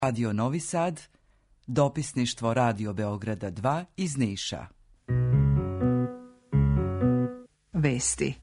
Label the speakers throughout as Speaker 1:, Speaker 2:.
Speaker 1: Radio Novi Sad, dopisništvo Radio Beograda 2 iz Niša.
Speaker 2: Vesti.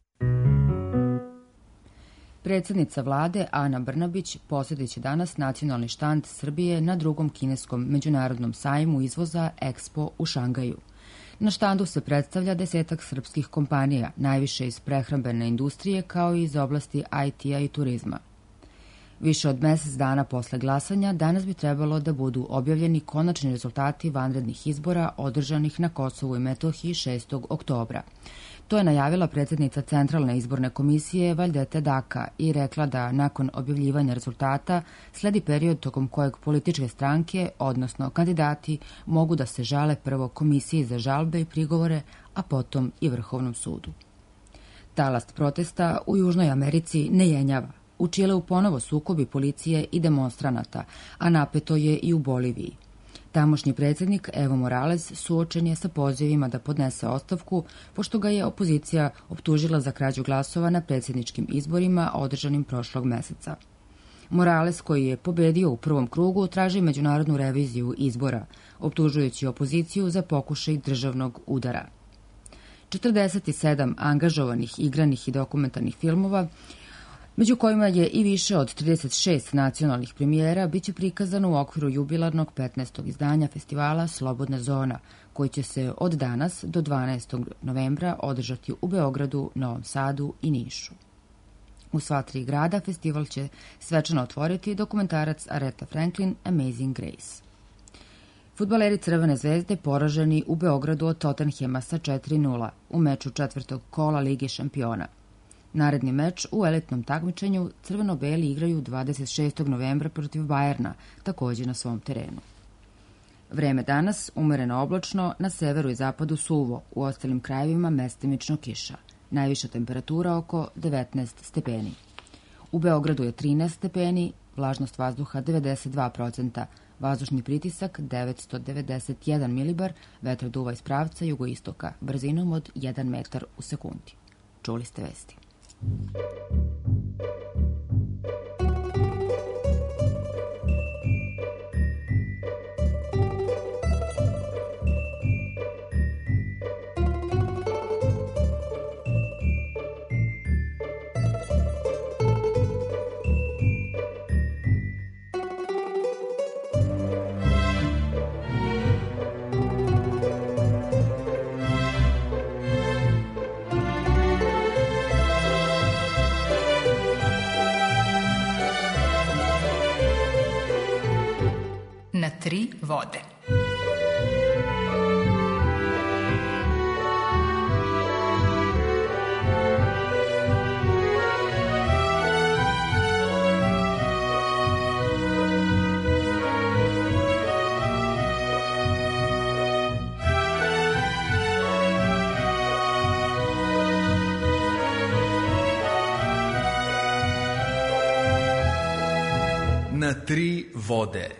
Speaker 3: Predsjednica vlade Ana Brnabić posjetit će danas nacionalni štand Srbije na drugom kineskom međunarodnom sajmu izvoza Expo u Šangaju. Na štandu se predstavlja 10 srpskih kompanija, najviše iz prehrambene industrije kao i iz oblasti IT-a i turizma. Više od mjesec dana posle glasanja danas bi trebalo da budu objavljeni konačni rezultati vanrednih izbora održanih na Kosovu i Metohiji 6. oktobra. To je najavila predsjednica Centralne izborne komisije Valdete Daka i rekla da nakon objavljivanja rezultata sledi period tokom kojeg političke stranke, odnosno kandidati, mogu da se žale prvo Komisiji za žalbe i prigovore, a potom i Vrhovnom sudu. Talast protesta u Južnoj Americi ne jenjava. U Čileu ponovo sukobi policije i demonstranata, a napeto je i u Boliviji. Tamošnji predsjednik Evo Morales suočen je sa pozivima da podnese ostavku, pošto ga je opozicija optužila za krađu glasova na predsjedničkim izborima održanim prošlog meseca. Morales, koji je pobedio u prvom krugu, traži međunarodnu reviziju izbora, optužujući opoziciju za pokušaj državnog udara. 47 angažovanih igranih i dokumentarnih filmova, među kojima je i više od 36 nacionalnih premijera, bit će prikazano u okviru jubilarnog 15. izdanja festivala Slobodna zona, koji će se od danas do 12. novembra održati u Beogradu, Novom Sadu i Nišu. U sva 3 grada festival će svečano otvoriti dokumentarac Aretha Franklin Amazing Grace. Fudbaleri Crvene zvezde poraženi u Beogradu od Tottenhema sa 4:0 u meču 4. kola Lige šampiona. Naredni meč u elitnom takmičenju crveno-beli igraju 26. novembra protiv Bajerna, također na svom terenu. Vreme danas umereno oblačno, na severu i zapadu suvo, u ostalim krajevima mestimično kiša. Najviša temperatura oko 19 stepeni. U Beogradu je 13 stepeni, vlažnost vazduha 92%, vazdušni pritisak 991 milibar, vetar duva iz pravca jugoistoka, brzinom od 1 metar u sekundi. Čuli ste vesti.
Speaker 2: Na 3 vode.
Speaker 4: Na 3 vode.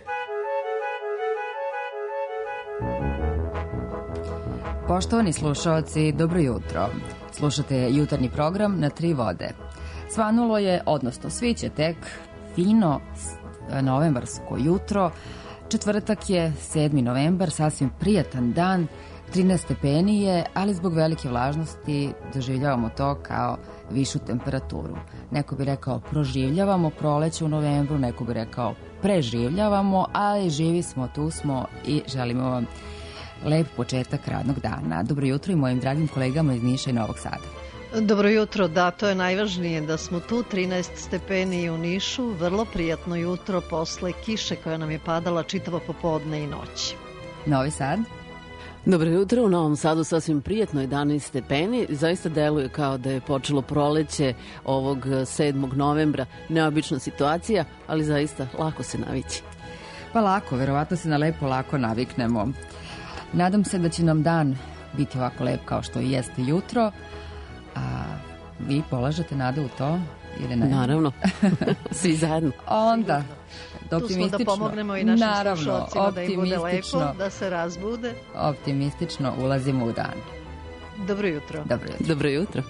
Speaker 3: Poštovani slušalci, dobro jutro. Slušate jutarnji program Na 3 vode. Svanulo je, odnosno sviće tek, fino novembarsko jutro. Četvrtak je 7. novembar, sasvim prijatan dan, 13 stepeni je, ali zbog velike vlažnosti doživljavamo to kao višu temperaturu. Neko bi rekao proživljavamo proleće u novembru, neko bi rekao preživljavamo, ali živi smo, tu smo i želimo vam lep početak radnog dana. Dobro jutro i mojim dragim kolegama iz Niša i Novog Sada.
Speaker 5: Dobro jutro, da, to je najvažnije da smo tu, 13 stepeni u Nišu, vrlo prijatno jutro posle kiše koja nam je padala čitavo popodne i noć.
Speaker 3: Novi Sad.
Speaker 6: Dobro jutro, u Novom Sadu sasvim prijatno 11 stepeni, zaista deluje kao da je počelo proleće ovog 7. novembra, neobična situacija, ali zaista lako se navići.
Speaker 3: Pa lako, verovatno se na lepo lako naviknemo. Nadam se da će nam dan biti ovako lep kao što i jeste jutro, a vi polažete nade u to ili ne?
Speaker 6: Naravno, svi zajedno.
Speaker 3: Onda,
Speaker 5: tu smo da pomognemo i našim slušalcima da im bude lepo, da se razbude.
Speaker 3: Optimistično ulazimo u dan.
Speaker 5: Dobro jutro.
Speaker 3: Dobro jutro.
Speaker 6: Dobro jutro.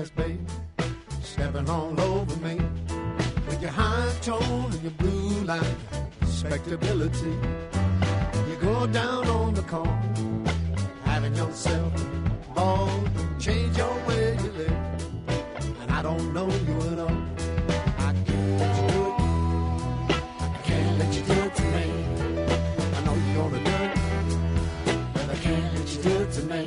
Speaker 7: ass, baby, stepping all over me. With your high tone and your blue line, respectability. You go down on the corner, having yourself a ball, change your way you live, and I don't know you at all. I can't let you do it. I can't let you do it to me. I know you're gonna do it, but I can't let you do it to me.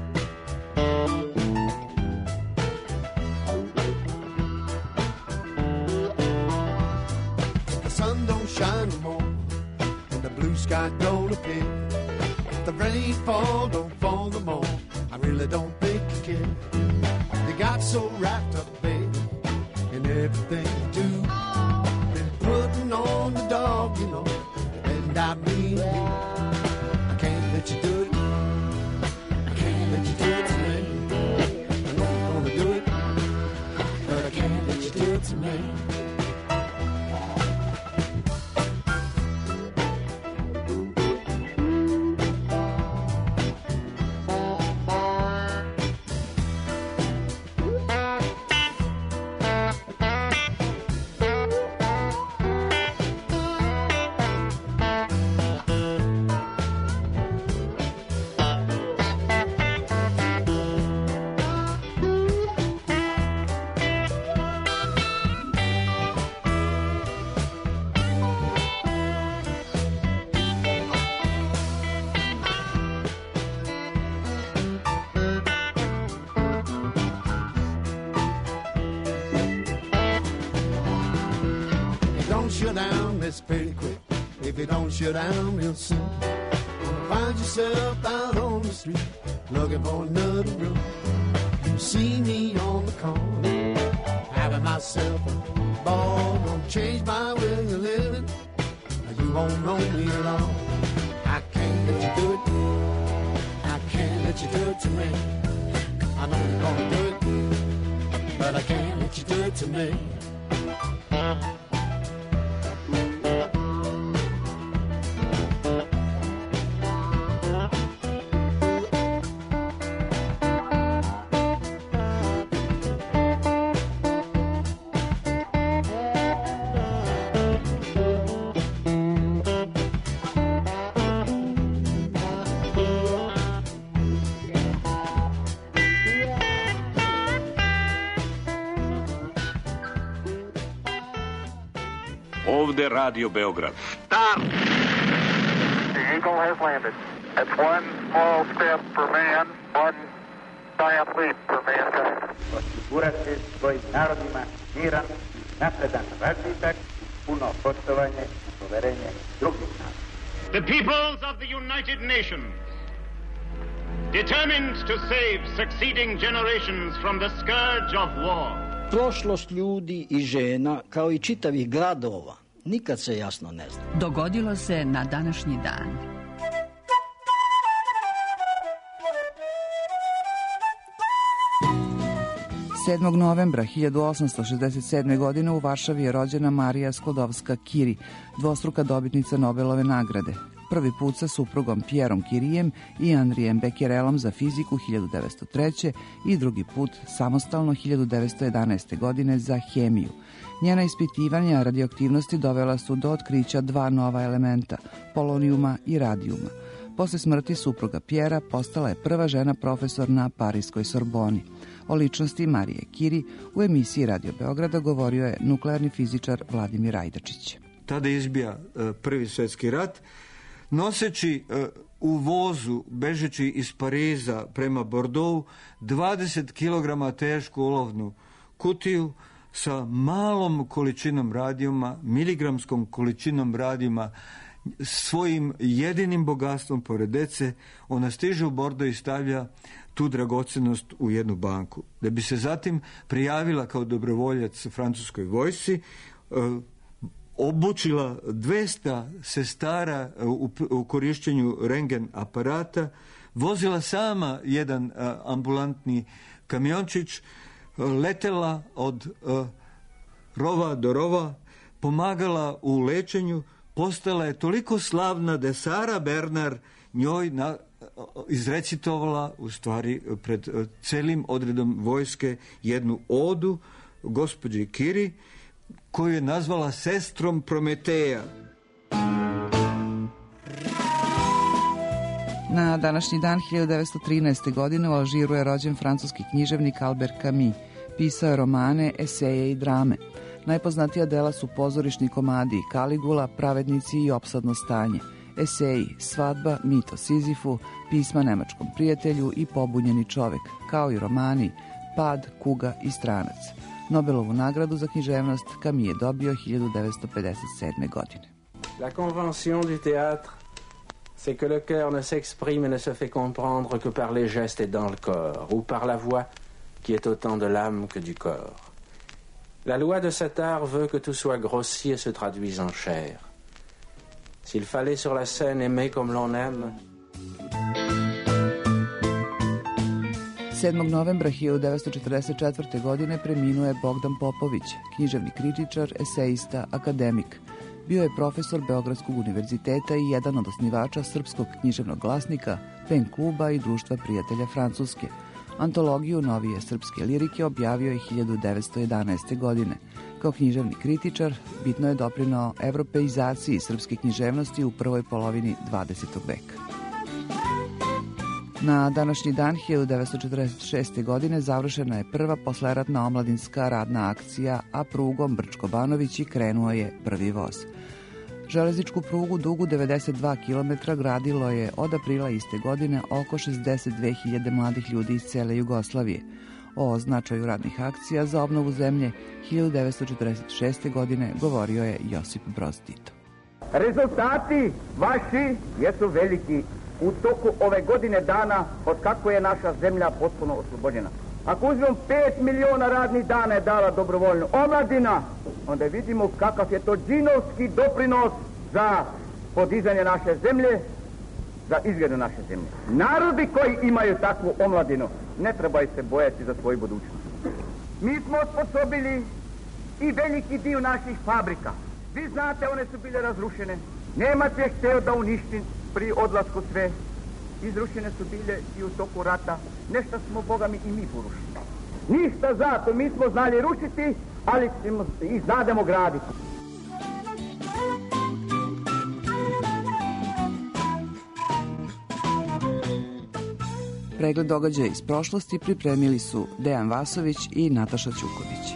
Speaker 7: The sun don't shine no more, and the blue sky don't appear. If the rain fall, don't fall no more. I really don't think you care. You got so wrapped up, baby, in everything you do. Been putting on the dog, you know, and I mean you. I can't let you do it. I can't let you do it to me. I know you're gonna do it, but I can't let you do it to me. Shut down, it's pretty quick. If you don't shut down real soon, you'll find yourself out on the street looking for another room. You see me on the corner, having myself a ball. Gonna change my way of living. You won't know me at all. I can't let you do it. I can't let you do it to me. I know you're gonna do it, but I can't let you do it to me.
Speaker 8: Ovde Radio Beograd.
Speaker 9: Stop! The Eagle has landed. It's one small step for man, one giant leap for mankind.
Speaker 10: Osigurati svojim narodima miran, napredan razvitak, puno poštovanje i poverenje drugih naroda.
Speaker 11: The peoples of the United Nations, determined to save succeeding generations from the scourge of war.
Speaker 12: Prošlost ljudi i žena, kao i čitavih gradova, nikad se jasno ne zna.
Speaker 2: Dogodilo se na današnji dan.
Speaker 1: Sedmog novembra 1867. godine u Varšavi je rođena Marija Sklodowska-Curie, dvostruka dobitnica Nobelove nagrade. Prvi put sa suprugom Pierom Curiejem i Andrijem Becquerelom za fiziku 1903. i drugi put samostalno 1911. godine za hemiju. Njena ispitivanja radioaktivnosti dovela su do otkrića dva nova elementa, polonijuma i radijuma. Posle smrti supruga Pjera postala je prva žena profesor na Parijskoj Sorboni. O ličnosti Marije Curie u emisiji Radio Beograda govorio je nuklearni fizičar Vladimir Ajdačić.
Speaker 13: Tada izbija Prvi svjetski rat, noseći u vozu, bežeći iz Pariza prema Bordeaux, 20 kg tešku olovnu kutiju sa malom količinom radijuma, miligramskom količinom radijuma, svojim jedinim bogatstvom pored dece, ona stiže u Bordeaux i stavlja tu dragocenost u jednu banku. Da bi se zatim prijavila kao dobrovoljac francuskoj vojsci, obučila 200 sestara u korišćenju rengen aparata, vozila sama jedan ambulantni kamiončić, letela od rova do rova, pomagala u lečenju, postala je toliko slavna da je Sara Bernard njoj izrecitovala u stvari pred celim odredom vojske jednu odu gospođi Curie, koju je nazvala sestrom Prometeja.
Speaker 1: Na današnji dan 1913. godine u Alžiru je rođen francuski književnik Albert Camus. Pisao je romane, eseje i drame. Najpoznatija dela su pozorišni komadi Kaligula, Pravednici i Opsadno stanje, eseji Svadba, Mit o Sizifu, Pisma nemačkom prijatelju i Pobunjeni čovek, kao i romani Pad, Kuga i Stranac. Nobelovu nagradu za književnost Camus je dobio 1957. godine.
Speaker 14: La convention du théâtre, c'est que le cœur ne s'exprime et ne se fait comprendre que par les gestes et dans le corps, ou par la voix qui est autant de l'âme que du corps. La loi de cet art veut que tout soit grossi et se traduise en chair. S'il fallait sur la scène aimer comme l'on aime...
Speaker 1: 7. novembra 1944. godine preminuo je Bogdan Popović, književni kritičar, eseista, akademik. Bio je profesor Beogradskog univerziteta i jedan od osnivača Srpskog književnog glasnika, Pen kluba i Društva prijatelja Francuske. Antologiju novije srpske lirike objavio je 1911. godine. Kao književni kritičar bitno je doprinao evropeizaciji srpske književnosti u prvoj polovini 20. veka. Na današnji dan 1946. godine završena je prva posleratna omladinska radna akcija, a prugom Brčko-Banovići krenuo je prvi voz. Železničku prugu dugu 92 km gradilo je od aprila iste godine oko 62.000 mladih ljudi iz cele Jugoslavije. O značaju radnih akcija za obnovu zemlje 1946. godine govorio je Josip Broz Tito.
Speaker 15: Rezultati vaši jesu veliki u toku ove godine dana od kako je naša zemlja potpuno oslobođena. Ako uzmemo 5 miliona radnih dana je dala dobrovoljno omladina, onda vidimo kakav je to džinovski doprinos za podizanje naše zemlje, za izgledu naše zemlje. Narodi koji imaju takvu omladinu ne trebaju se bojati za svoju budućnost. Mi smo osposobili i veliki dio naših fabrika. Vi znate, one su bile razrušene. Nemac je hteo da uništi pri odlasku sve. Izrušene su bile i u toku rata. Nešto smo, Boga mi, i mi porušili. Ništa zato, mi smo znali rušiti, ali i znademo graditi.
Speaker 1: Pregled događaja iz prošlosti pripremili su Dejan Vasović i Nataša Ćuković.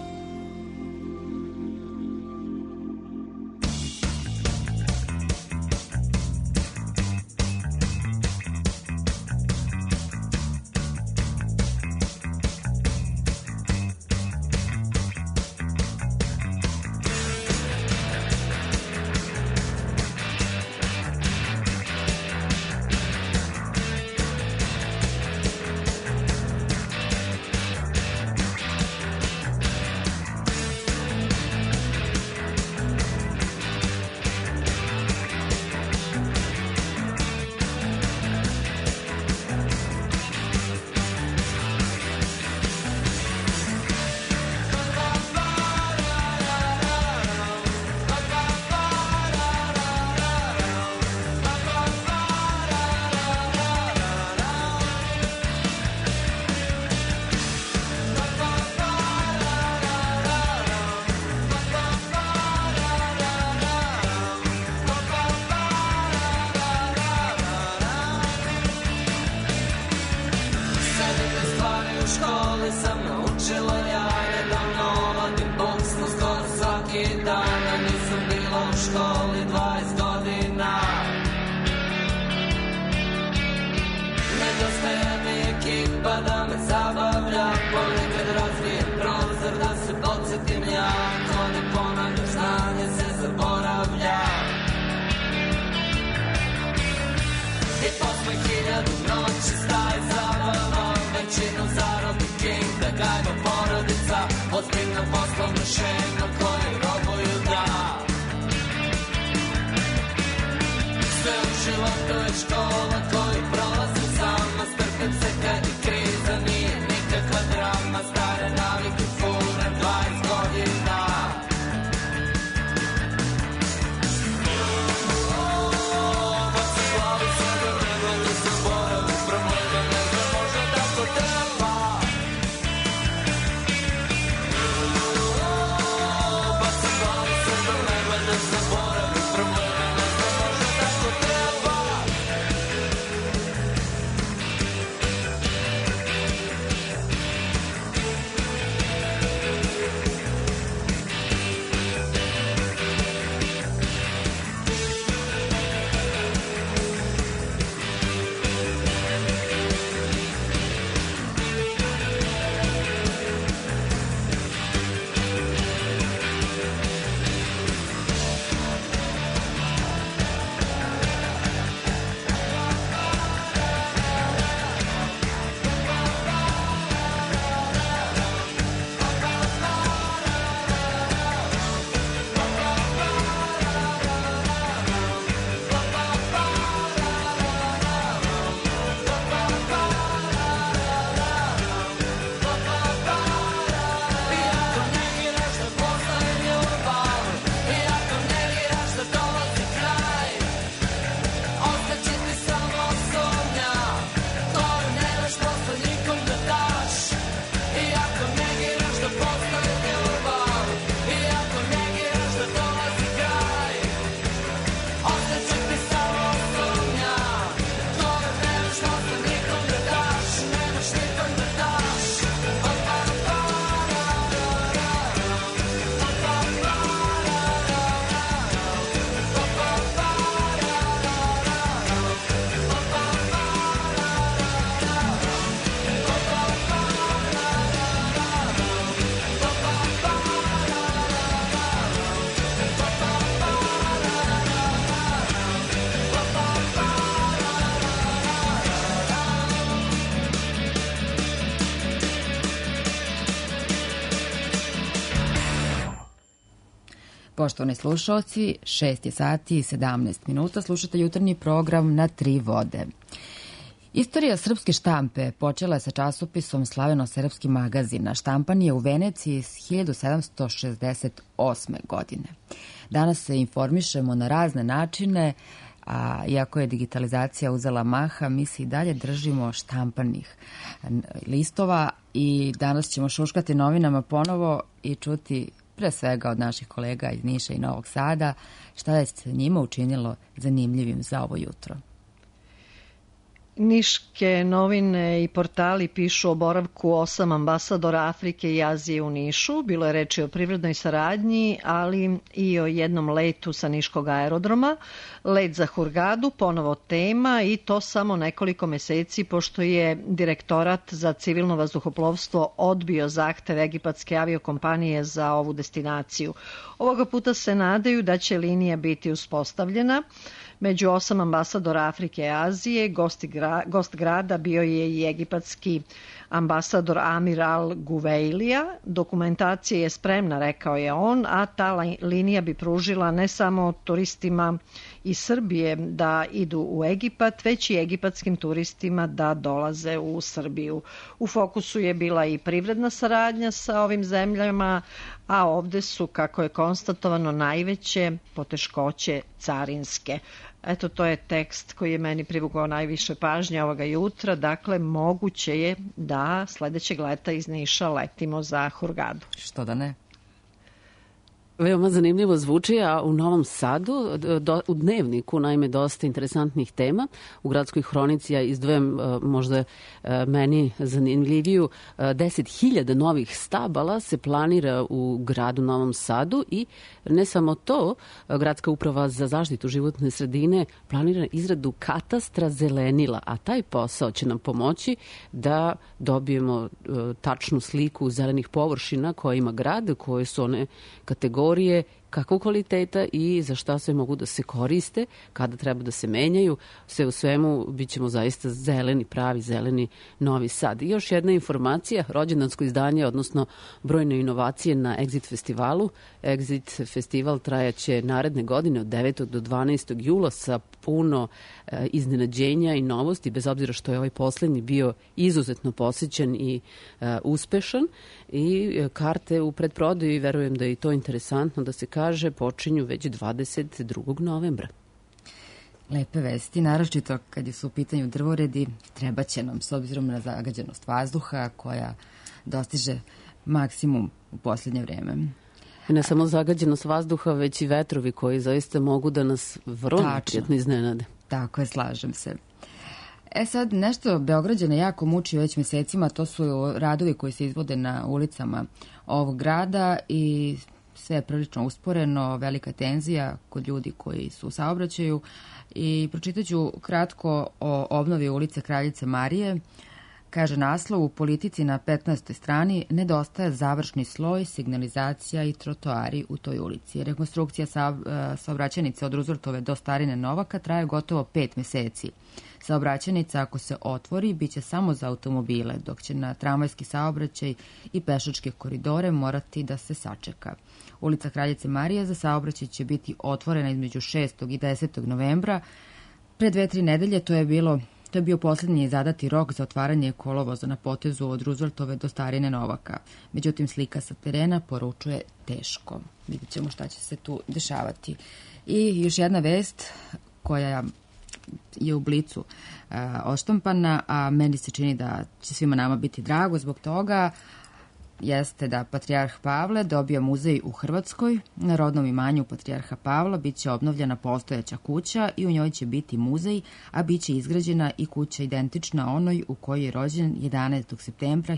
Speaker 16: Zaboravlja
Speaker 3: Poštovani slušalci, 6 je sati i 17 minuta, slušate jutarnji program Na tri vode. Istorija srpske štampe počela je sa časopisom Slaveno-srpski magazin, a štampan je u Veneciji s 1768. godine. Danas se informišemo na razne načine, a iako je digitalizacija uzela maha, mi se i dalje držimo štampanih listova i danas ćemo šuškati novinama ponovo i čuti pre svega od naših kolega iz Niša i Novog Sada šta je se njima učinilo zanimljivim za ovo jutro.
Speaker 5: Niške novine i portali pišu o boravku 8 ambasadora Afrike i Azije u Nišu. Bilo je reči o privrednoj saradnji, ali i o jednom letu sa Niškog aerodroma. Let za Hurgadu, ponovo tema, i to samo nekoliko meseci pošto je Direktorat za civilno vazduhoplovstvo odbio zahtev egipatske aviokompanije za ovu destinaciju. Ovoga puta se nadaju da će linija biti uspostavljena. Među 8 ambasadora Afrike i Azije, gost grada bio je i egipatski ambasador Amir al-Guveilija. Dokumentacija je spremna, rekao je on, a ta linija bi pružila ne samo turistima iz Srbije da idu u Egipat, već i egipatskim turistima da dolaze u Srbiju. U fokusu je bila i privredna saradnja sa ovim zemljama, a ovde su, kako je konstatovano, najveće poteškoće carinske. Eto, to je tekst koji je meni privukao najviše pažnje ovoga jutra. Dakle, moguće je da sledećeg leta iz Niša letimo za Hurgadu.
Speaker 3: Što da ne?
Speaker 6: Veoma zanimljivo zvuči, a u Novom Sadu, u Dnevniku, naime, dosta interesantnih tema. U Gradskoj hronici ja izdvojem možda meni zanimljiviju 10.000 novih stabala se planira u gradu Novom Sadu i ne samo to, Gradska uprava za zaštitu životne sredine planira izradu katastra zelenila, a taj posao će nam pomoći da dobijemo tačnu sliku zelenih površina koje ima grad, koje su one kategorije kakvog kvaliteta i za šta sve mogu da se koriste, kada treba da se menjaju. Sve u svemu bit ćemo zaista zeleni, pravi zeleni Novi Sad. I još jedna informacija, rođendansko izdanje, odnosno brojne inovacije na Exit festivalu. Exit festival trajaće naredne godine od 9. do 12. jula sa puno iznenađenja i novosti, bez obzira što je ovaj poslednji bio izuzetno posećen i uspešan. I karte u predprodaju, verujem da je i to interesantno da se kaže, počinju već 22. novembra.
Speaker 3: Lepe vesti, naročito kad su u pitanju drvoredi, treba će nam s obzirom na zagađenost vazduha koja dostiže maksimum u posljednje vreme.
Speaker 6: Ne samo zagađenost vazduha, već i vetrovi koji zaista mogu da nas vrlo neprijatno iznenade.
Speaker 3: Tako je, slažem se. Sad, nešto Beograđane jako muči već mesecima, to su radovi koji se izvode na ulicama ovog grada i sve je prilično usporeno, velika tenzija kod ljudi koji su u saobraćaju. I pročitaću kratko o obnovi ulice Kraljice Marije. Kaže naslov, u politici na 15. strani nedostaje završni sloj, signalizacija i trotoari u toj ulici. Rekonstrukcija saobraćajnice od Rooseveltove do Starine Novaka traje gotovo 5 meseci. Saobraćajnica, ako se otvori, bit će samo za automobile, dok će na tramvajski saobraćaj i pešačke koridore morati da se sačeka. Ulica Kraljice Marije za saobraćaj će biti otvorena između 6. i 10. novembra. Pre 2-3 nedelje to je bio posljednji zadati rok za otvaranje kolovoza na potezu od Rooseveltove do Starine Novaka. Međutim, slika sa terena poručuje teško. Vidjet ćemo šta će se tu dešavati. I još jedna vest koja je u Blicu odštampana, a meni se čini da će svima nama biti drago zbog toga, jeste da Patrijarh Pavle dobija muzej u Hrvatskoj. Na rodnom imanju Patrijarha Pavla bit će obnovljena postojeća kuća i u njoj će biti muzej, a bit će izgrađena i kuća identična onoj u kojoj je rođen 11. septembra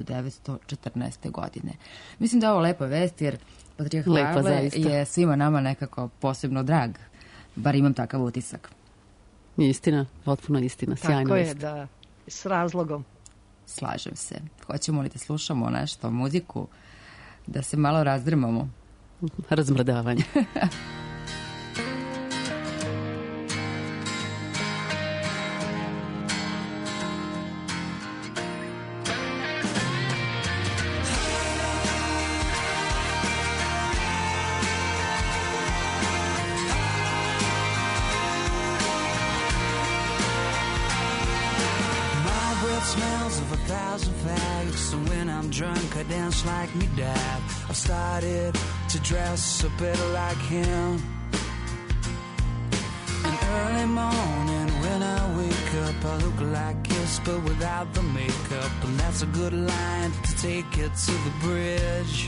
Speaker 3: 1914. godine. Mislim da je ovo lepa vest, jer Patrijarh Pavle je svima nama nekako posebno drag. Bar imam takav utisak.
Speaker 6: Istina, potpuno istina, sjajna vest.
Speaker 5: Tako je, da, s razlogom.
Speaker 3: Slažem se. Hoćemo li da slušamo nešto, muziku, da se malo razdrmamo?
Speaker 6: Razmrdavanje.
Speaker 16: smells of 1,000 fags, and when I'm drunk I dance like me dad. I've started to dress a bit like him. An early morning when I wake up, I look like Kiss but without the makeup, and that's a good line to take it to the bridge.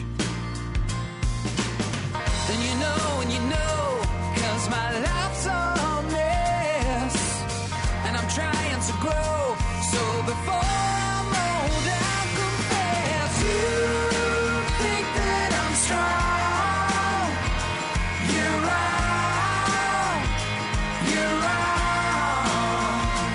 Speaker 16: And you know, 'cause my life's a mess, and I'm trying to grow, so before I'm old I'll confess. You think that I'm strong, you're wrong, you're wrong.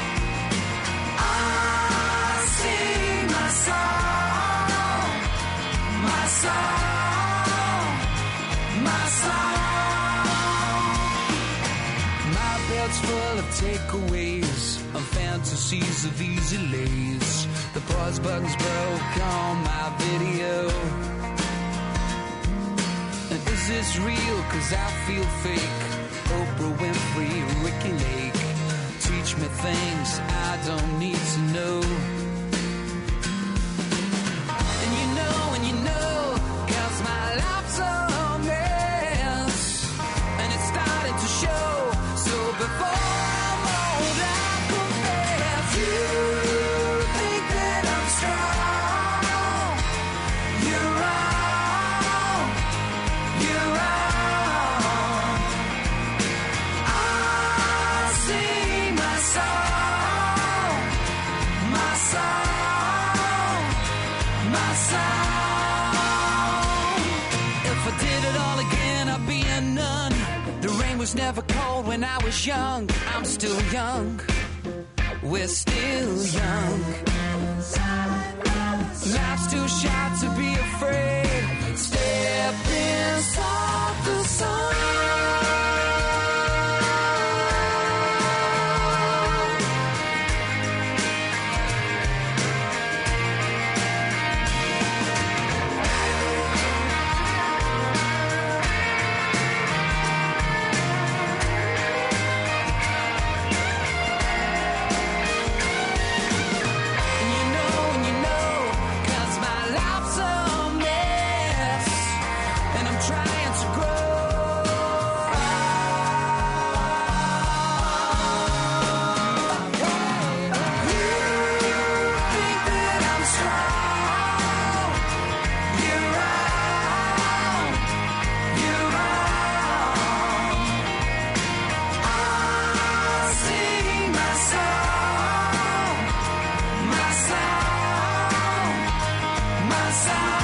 Speaker 16: I sing my song, my song, my song. My bed's full of takeaways, of fantasies of easy lays. The pause button's broke on my video. And is this real? 'Cause I feel fake. Oprah Winfrey, Ricky Lake, teach me things I don't need to know. And you know, 'cause my life's a mess, and it's starting to show, so before I'm old I'll confess. You think that I'm strong, you're wrong, you're wrong. I sing my song, my song, my song. If I did it all again, I'd be a nun. The rain was never cold when I was young. I'm still young. We're still young. Life's too short to be afraid. Step inside the sun. And you know, 'cause my life's a mess, and I'm trying to grow. You think that I'm strong, you're wrong, you're wrong. I sing my song, my song, my song.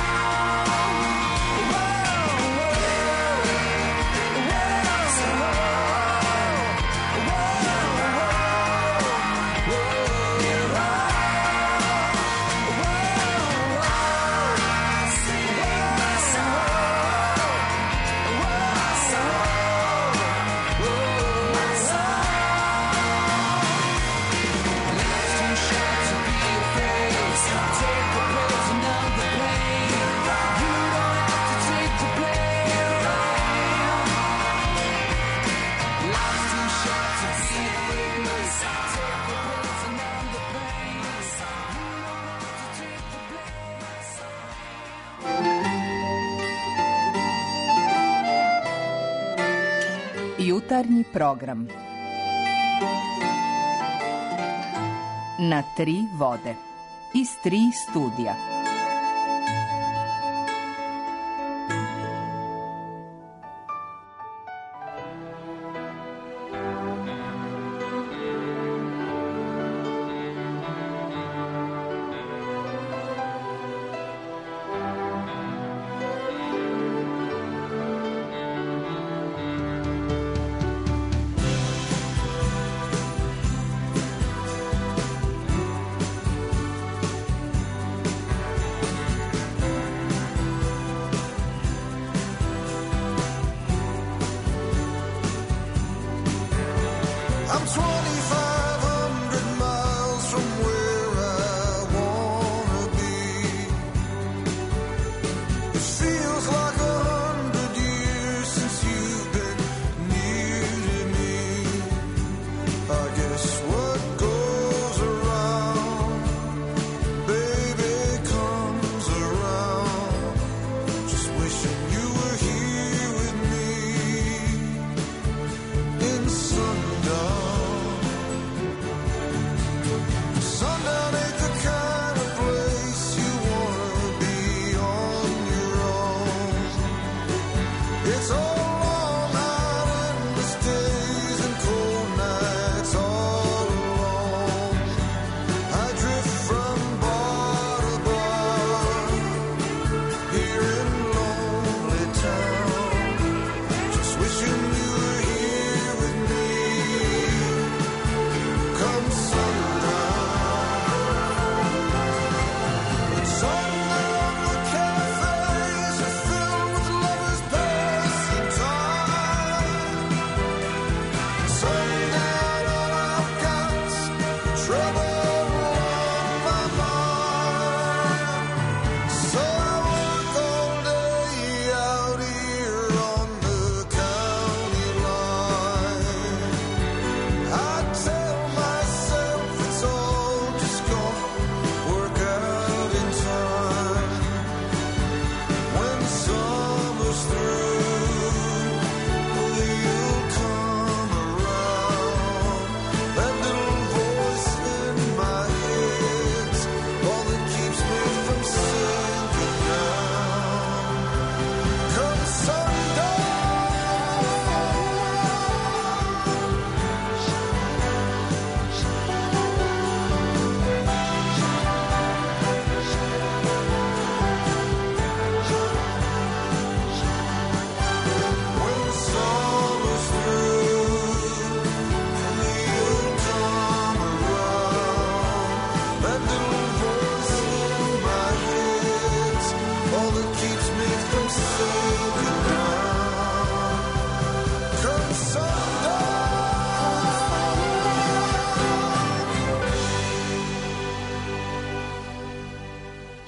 Speaker 17: Jutarnji program na 3 vode iz 3 studija.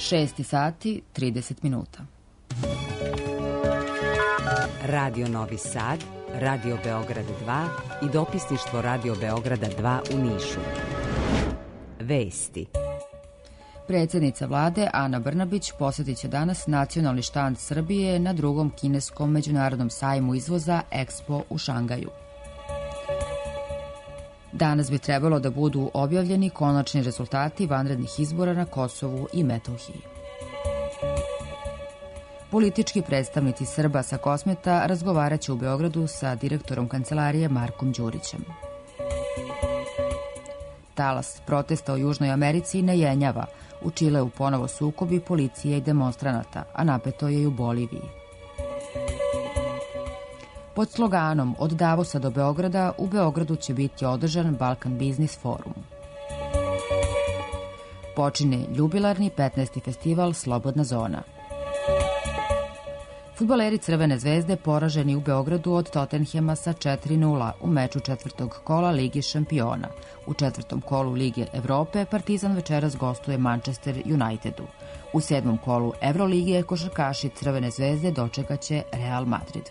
Speaker 3: 6 sati, 30 minuta.
Speaker 18: Radio Novi Sad, Radio Beograd 2 i dopisništvo Radio Beograda 2 u Nišu. Vesti.
Speaker 3: Predsjednica vlade Ana Brnabić posjetit će danas nacionalni štand Srbije na drugom kineskom međunarodnom sajmu izvoza Expo u Šangaju. Danas bi trebalo da budu objavljeni konačni rezultati vanrednih izbora na Kosovu i Metohiji. Politički predstavnici Srba sa Kosmeta razgovarat će u Beogradu sa direktorom kancelarije Markom Đurićem. Talas protesta u Južnoj Americi ne jenjava. U Čileu ponovo sukobi policije i demonstranata, a napeto je i u Boliviji. Pod sloganom Od Davosa do Beograda u Beogradu će biti održan Balkan Biznis forum. Počinje jubilarni 15. festival Slobodna zona. Fudbaleri Crvene zvezde poraženi u Beogradu od Tottenhema sa 4:0 u meču četvrtog kola Lige šampiona. U četvrtom kolu Lige Evrope Partizan večeras gostuje Manchester Unitedu. U 7. kolu Evrolige košarkaši Crvene zvezde dočekaće Real Madrid.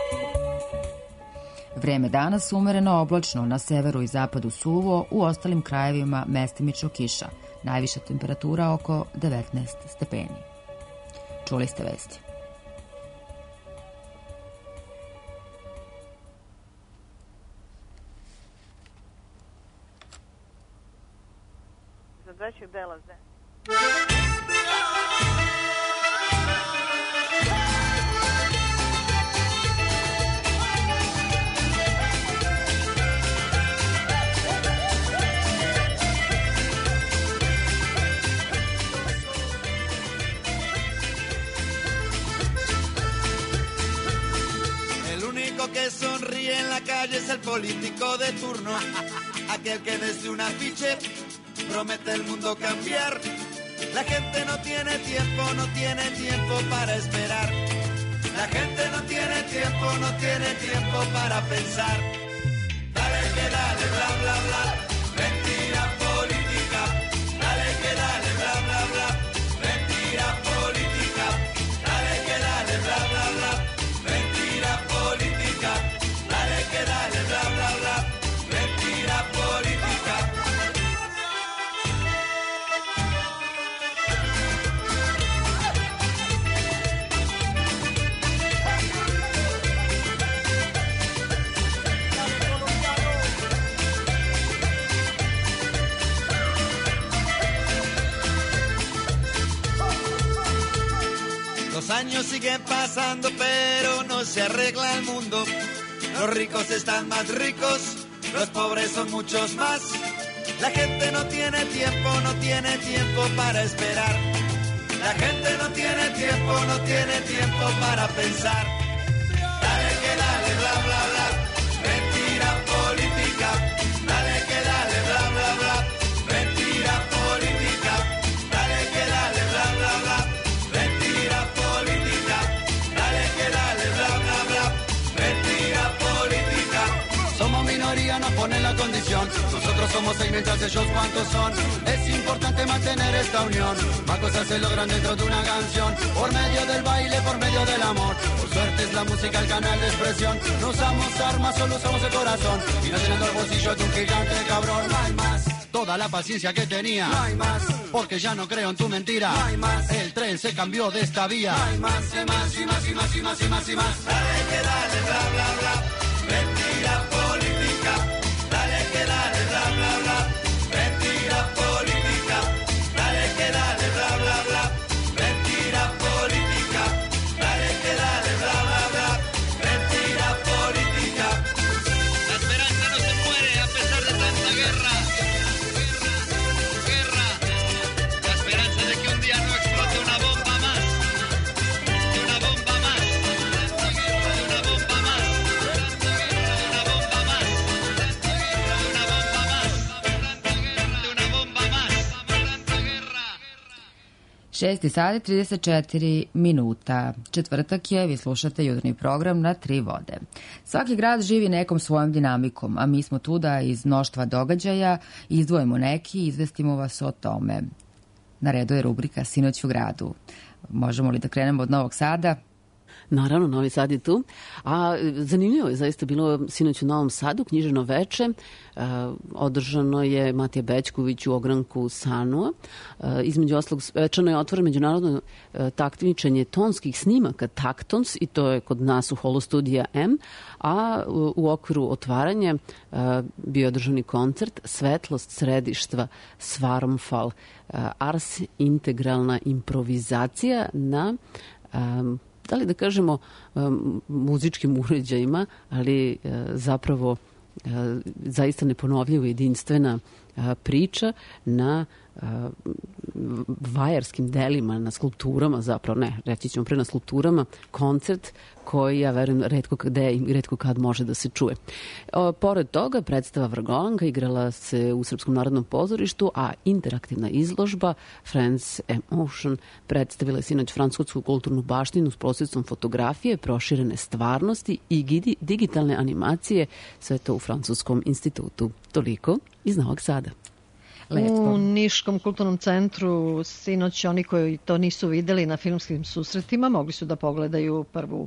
Speaker 3: Vreme danas umereno oblačno, na severu i zapadu suvo, u ostalim krajevima mestimično kiša. Najviša temperatura oko 19 stepeni. Čuli ste vesti.
Speaker 19: Задача Белазе.
Speaker 20: El único que sonríe en la calle es el político de turno, aquel que desde un afiche promete el mundo cambiar. La gente no tiene tiempo para esperar. La gente no tiene tiempo para pensar. Dale que dale, bla bla bla, mentira política. Dale que dale, bla bla bla, mentira política. Dale que dale, bla bla bla, mentira política. Dale que dale, bla bla bla, mentira política. Los años siguen pasando, pero no se arregla el mundo. Los ricos están más ricos, los pobres son muchos más. La gente no tiene tiempo para esperar. La gente no tiene tiempo para pensar. Dale que dale, bla bla bla, mentira política. Dale que dale, bla bla bla, mentira política. Dale que dale, bla bla bla, mentira política. Dale que dale, bla bla bla, mentira política. Somos minoría, nos ponen la condición. Nosotros somos 6 mientras ellos cuántos son. Es importante mantener esta unión. Más cosas se logran dentro de una canción. Por medio del baile, por medio del amor. Por suerte es la música el canal de expresión. No usamos armas, solo usamos el corazón. Y no llenando el bolsillo de un gigante cabrón. No hay más. Toda la paciencia que tenía. No hay más. Porque ya no creo en tu mentira. No hay más. El tren se cambió de esta vía. No hay más. Y más, y más, y más, y más, y más, y más. Dale que dale, bla, bla, bla. Mentira política. Dale que dale, bla, bla, bla. Mentira política. Dale que dale, bla, bla, bla. Mentira política. Dale que dale, bla, bla, bla. Mentira política. La esperanza no se muere a pesar de tanta guerra. Guerra. La esperanza de que un día no explote una bomba más. De una bomba más. De una bomba más. De una bomba más. De una bomba más. De una bomba más.
Speaker 3: 6 sati 34 minuta. Četvrtak je, vi slušate jutarnji program na 3 vode. Svaki grad živi nekom svojom dinamikom, a mi smo tu da iz mnoštva događaja izdvojimo neki i izvestimo vas o tome. Na redu je rubrika Sinoć u gradu. Možemo li da krenemo od Novog Sada?
Speaker 6: Naravno, Novi Sad je tu. A zanimljivo je zaista bilo sinoć u Novom Sadu, književno veče. Održano je Matija Bećković u ogranku Sanua. Između ostalog, svečano je otvoreno međunarodno takmičenje tonskih snimaka Taktons, i to je kod nas u holu studija M, a u okviru otvaranja bio je održani koncert Svetlost središtva Svarmfal, Ars integralna improvizacija na da li da kažemo muzičkim uređajima, ali zapravo zaista neponovljivo jedinstvena priča na vajarskim delima, na skulpturama, zapravo ne, reći ćemo pre na skulpturama, koncert koji, ja verujem, retko gde i retko kad može da se čuje. Pored toga, predstava Vrgolanka igrala se u Srpskom narodnom pozorištu, a interaktivna izložba France Emotion predstavila je sinoć francusku kulturnu baštinu s prosvjetstvom fotografije, proširene stvarnosti i digitalne animacije, sve to u Francuskom institutu. Toliko iz Novog Sada.
Speaker 5: U Niškom kulturnom centru sinoć oni koji to nisu videli na filmskim susretima mogli su da pogledaju prvu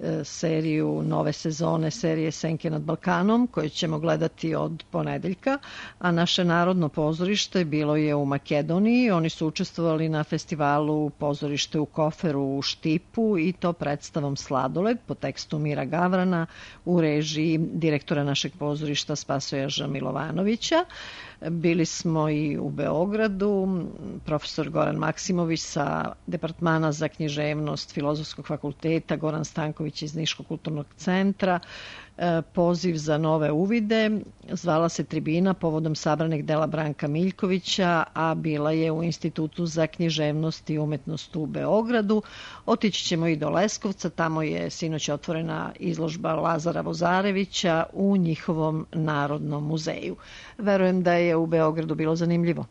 Speaker 5: seriju nove sezone serije Senke nad Balkanom koju ćemo gledati od ponedeljka, a naše narodno pozorište bilo je u Makedoniji. Oni su učestvovali na festivalu Pozorište u Koferu u Štipu i to predstavom Sladoled po tekstu Mira Gavrana u režiji direktora našeg pozorišta Spasojaža Milovanovića. Bili smo i u Beogradu, profesor Goran Maksimović sa Departmana za književnost Filozofskog fakulteta, Goran Stanković iz Niškog kulturnog centra, poziv za nove uvide. Zvala se Tribina povodom sabranih dela Branka Miljkovića, a bila je u Institutu za književnost i umetnost u Beogradu. Otići ćemo i do Leskovca, tamo je sinoć otvorena izložba Lazara Vozarevića u njihovom Narodnom muzeju. Verujem da je u Beogradu bilo zanimljivo.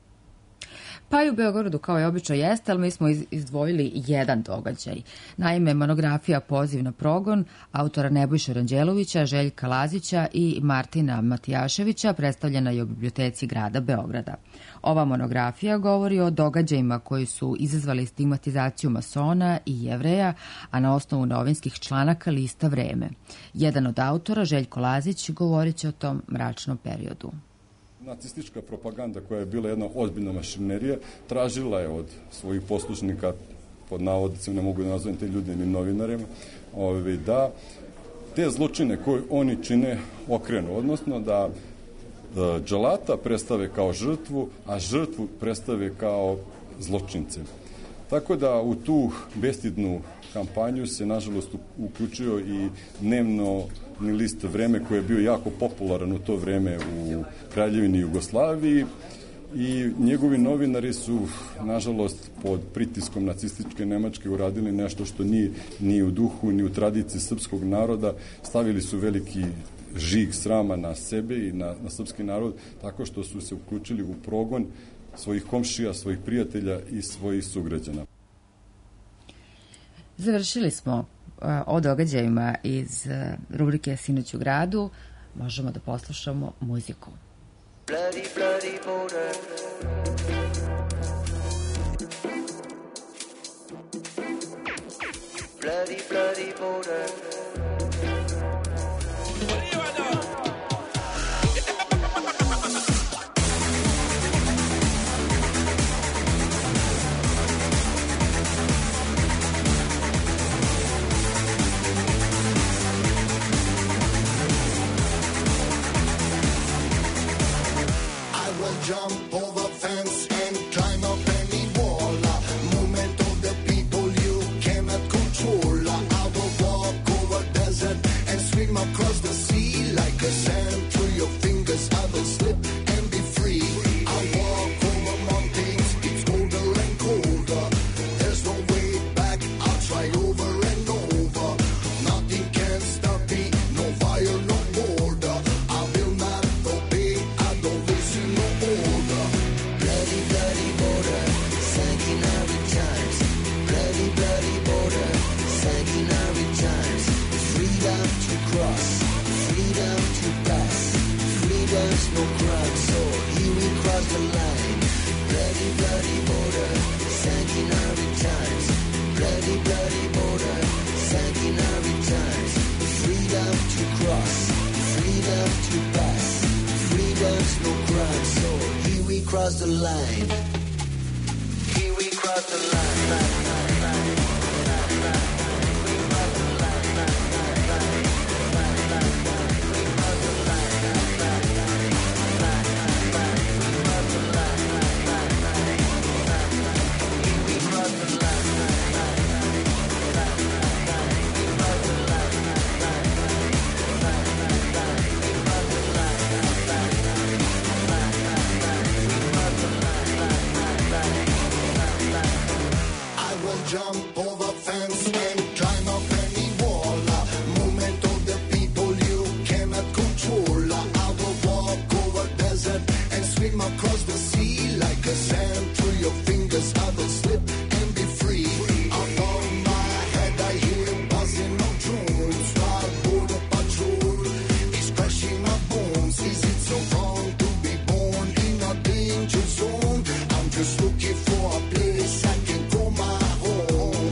Speaker 3: Pa i u Beogradu kao i obično jeste, ali mi smo izdvojili jedan događaj. Naime, monografija Poziv na progon autora Nebojše Ranđelovića, Željka Lazića i Martina Matijaševića predstavljena je u biblioteci grada Beograda. Ova monografija govori o događajima koji su izazvali stigmatizaciju masona i Jevreja, a na osnovu novinskih članaka lista Vreme. Jedan od autora, Željko Lazić, govorit će o tom mračnom periodu.
Speaker 19: Nacistička propaganda, koja je bila jedna ozbiljna mašinerija, tražila je od svojih poslušnika, pod navodnicima, ne mogu da nazovem te ljude ni novinarima, da te zločine koje oni čine okrenu, odnosno da dželata predstave kao žrtvu, a žrtvu predstave kao zločince. Tako da u tu bestidnu kampanju se, nažalost, uključio i dnevno list Vreme, koji je bio jako popularan u to vreme u Kraljevini Jugoslaviji, i njegovi novinari su, nažalost, pod pritiskom nacističke Nemačke uradili nešto što nije ni u duhu, ni u tradiciji srpskog naroda. Stavili su veliki žig srama na sebe i na srpski narod, tako što su se uključili u progon svojih komšija, svojih prijatelja i svojih sugrađana.
Speaker 3: Završili smo o događajima iz rubrike Sinoć u gradu. Možemo da poslušamo muziku.
Speaker 16: Bloody, bloody border. Bloody, bloody border.
Speaker 7: Jump over fence and climb up any wall. Movement of the people you cannot control. I will walk over desert and swim across the sea like a sand through your fingers. I will slip and be free. I walk over mountains, it's colder and colder. There's no way back, I'll try over and over. Nothing can stop me, no fire, no border. I will not obey, I don't listen no order. Bloody, bloody border, sanguinary times. Bloody, bloody border, sanguinary times. Freedom to cross, freedom to pass. Freedom's no crime, so here we cross the line. Bloody, bloody border.
Speaker 16: sanguinary times. Bloody, bloody border, sanguinary times. Freedom to cross, freedom to pass. Freedom's no crime, so here we cross the line. Here we cross the line.
Speaker 7: Jump over fence and climb up any wall. Movement of the people you cannot control. I will walk over desert and swim across the sea. Like a sand through your fingers, I will slip and be free. Above my head I hear buzzing of drones. While border patrol is crashing our bones. Is it so wrong to be born in a danger zone? I'm just looking for a place I can call my home.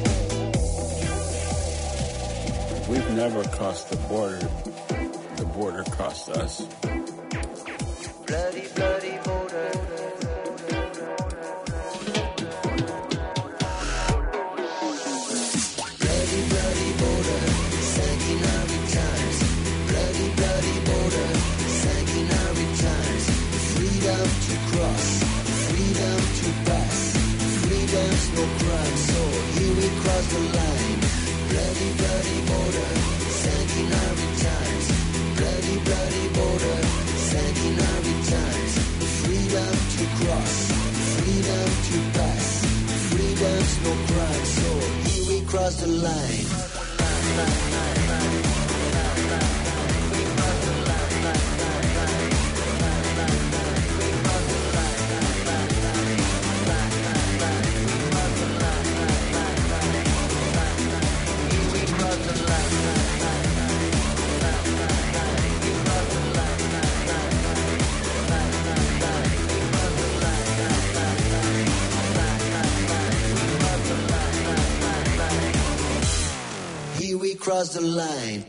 Speaker 21: We've never crossed the border crossed us.
Speaker 16: Bloody, bloody border. Bloody, bloody border, sanguinary times. Bloody, bloody border, sanguinary times. Freedom to cross, freedom to pass. Freedom's no crime, so here we cross the line. Bloody, bloody border, sanguinary times. Bloody, bloody border, sanguinary times. Freedom to cross, freedom to pass. Freedom's no crime, so here we cross the line. Cross the line.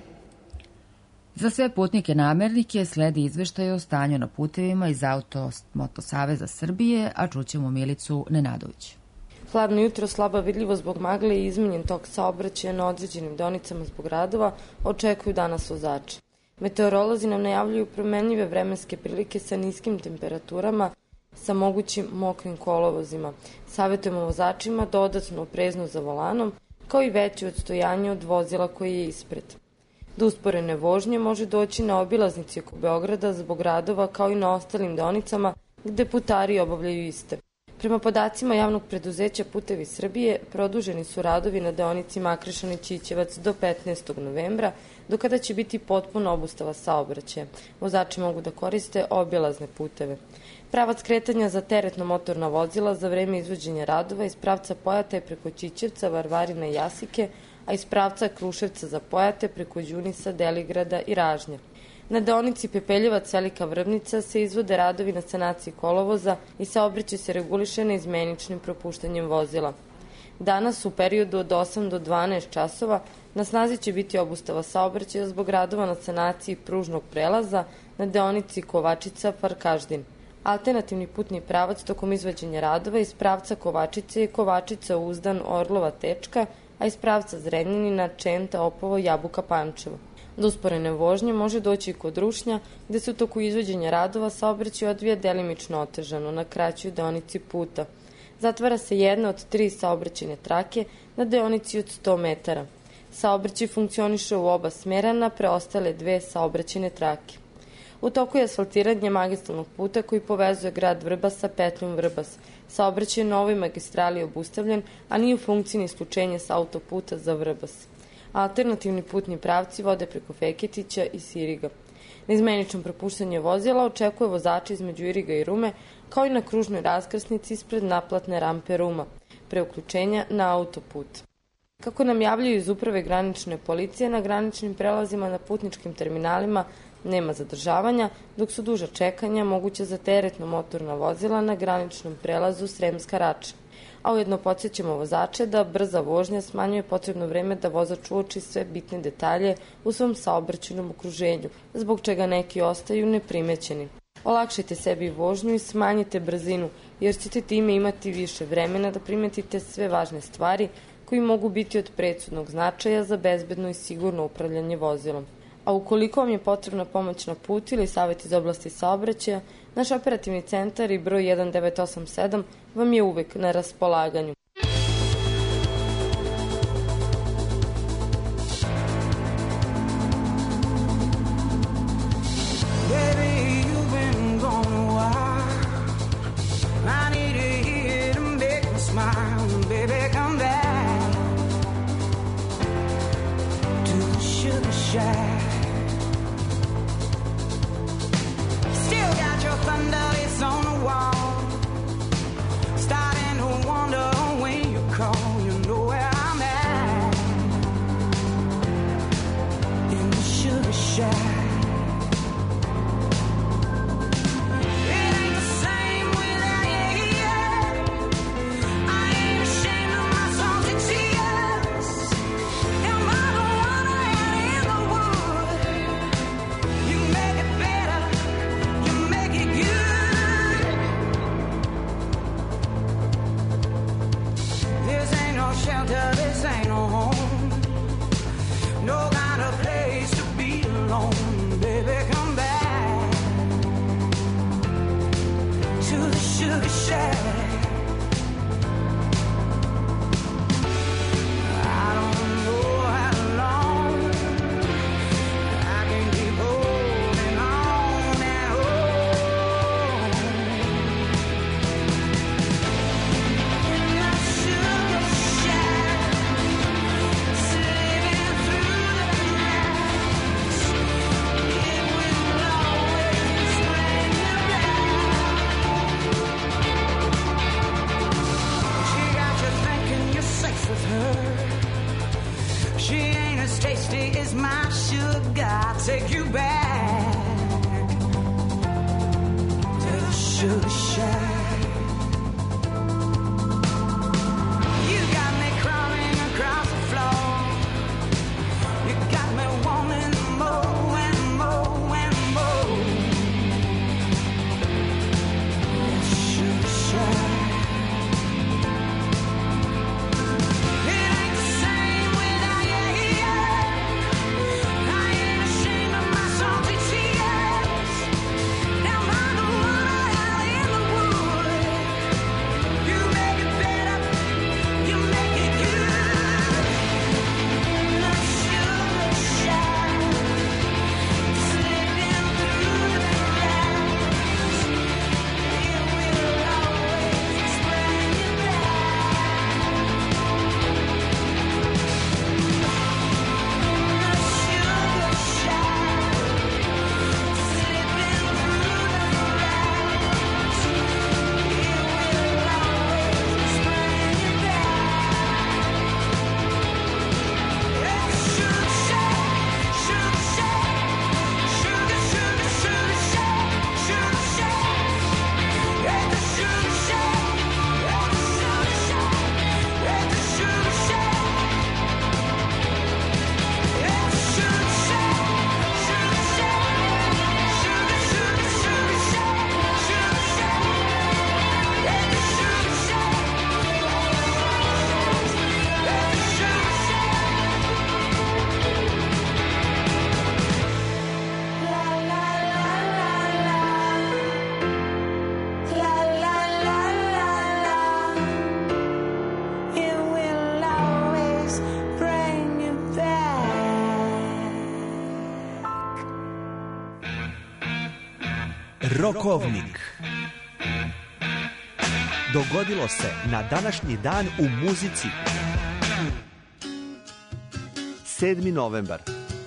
Speaker 3: Za sve putnike namernike sledi izveštaj o stanju na putevima iz Moto Saveza Srbije, a čućemo Milicu Nenadović.
Speaker 22: Hladno jutro, slaba vidljivost zbog magle i izmenjen tok saobraćaja na određenim deonicama zbog radova očekuju danas vozači. Meteorolozi nam najavljuju promenljive vremenske prilike sa niskim temperaturama, sa mogućim mokrim kolovozima. Savetujemo vozačima dodatnu opreznost za volanom, kao i veće odstojanje od vozila koji je ispred. Do usporene vožnje može doći na obilaznici oko Beograda zbog radova, kao i na ostalim deonicama gde putari obavljaju iste. Prema podacima javnog preduzeća Putevi Srbije, produženi su radovi na deonici Makrešani-Ćićevac do 15. novembra, do kada će biti potpuna obustava saobraćaja. Vozači mogu da koriste obilazne puteve. Pravac kretanja za teretno motorna vozila za vreme izvođenja radova iz pravca Pojate preko Ćićevca, Varvarina i Jasike, a iz pravca Kruševca za Pojate preko Đunisa, Deligrada i Ražnja. Na deonici Pepeljevac Velika Vrbnica se izvode radovi na sanaciji kolovoza i saobraćaj se reguliše neizmeničnim propuštanjem vozila. Danas u periodu od 8 do 12 časova na snazi će biti obustava saobraćaja zbog radova na sanaciji pružnog prelaza na deonici Kovačica-Farkaždin. Alternativni putni pravac tokom izvođenja radova iz pravca Kovačice je Kovačica-Uzdan-Orlova Tečka, a iz pravca Zrenjanina Čenta, Opovo, Jabuka, Pančevo. Do usporene vožnje može doći i kod Rušnja, gde se u toku izvođenja radova saobraćaj odvija delimično otežano na kraćoj deonici puta. Zatvara se jedna od 3 saobraćajne trake na deonici od 100 metara. Saobraćaj funkcioniše u oba smera na preostale 2 saobraćajne trake. U toku je asfaltiranje magistralnog puta koji povezuje grad Vrbas sa petljom Vrbas. Saobraćaj na ovoj magistrali je obustavljen, a nije u funkciji isključenja sa autoputa za Vrbas. Alternativni putni pravci vode preko Feketića i Siriga. Neizmenično propuštanje vozila očekuje vozače između Iriga i Rume, kao i na kružnoj raskrsnici ispred naplatne rampe Ruma, pre uključenja na autoput. Kako nam javljaju iz uprave granične policije, na graničnim prelazima na putničkim terminalima nema zadržavanja, dok su duža čekanja moguće za teretno motorna vozila na graničnom prelazu Sremska Rača. a ujedno podsjećamo vozače da brza vožnja smanjuje potrebno vreme da vozač uoči sve bitne detalje u svom saobraćajnom okruženju, zbog čega neki ostaju neprimećeni. Olakšajte sebi vožnju i smanjite brzinu, jer ćete time imati više vremena da primetite sve važne stvari koji mogu biti od presudnog značaja za bezbedno i sigurno upravljanje vozilom. A ukoliko vam je potrebna pomoć na putu ili savjet iz oblasti saobraćaja, naš operativni centar i broj 1987 vam je uvek na raspolaganju.
Speaker 4: Still got your thunder, it's on the wall. Starting to wonder when you call, you know where I'm at. In the sugar shack. Shelter, this ain't no home, no kind of place to be alone. Baby, come back to the sugar shack. I don't know how long I can keep holding on and on. In the sugar shack. She ain't as tasty as my sugar. I'll take you back to the sugar shack. You got me crawling across the floor. You got me wanting more and more and more. The sugar shack.
Speaker 8: Rokovnik. Dogodilo se na današnji dan u muzici. 7. novembar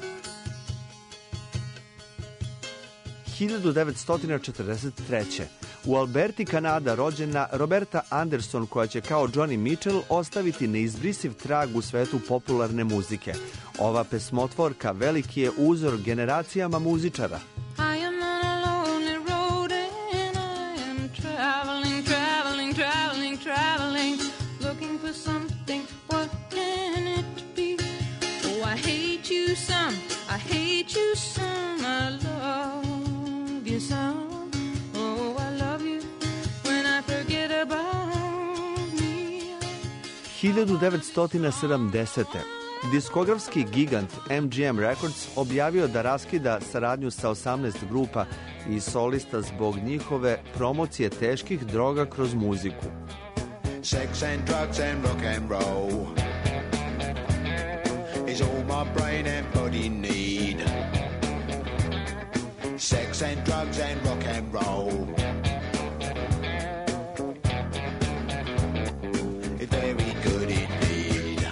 Speaker 8: 1943. U Alberti, Kanada, rođena Roberta Anderson, koja će kao Johnny Mitchell ostaviti neizbrisiv trag u svetu popularne muzike. Ova pesmotvorka veliki je uzor generacijama muzičara. 1970. Diskografski gigant MGM Records objavio da raskida saradnju sa 18 grupa i solista zbog njihove promocije teških droga kroz muziku.
Speaker 9: Sex and drugs and rock and roll is all my brain and body need. Sex and drugs and rock and roll. It's very good indeed.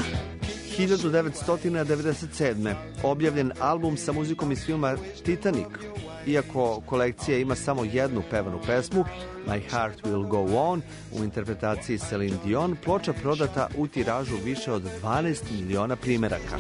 Speaker 8: 1997. objavljen album sa muzikom iz filma Titanic. Iako kolekcija ima samo jednu pevanu pesmu, My Heart Will Go On, u interpretaciji Celine Dion, ploča prodata u tiražu više od 12 miliona primeraka.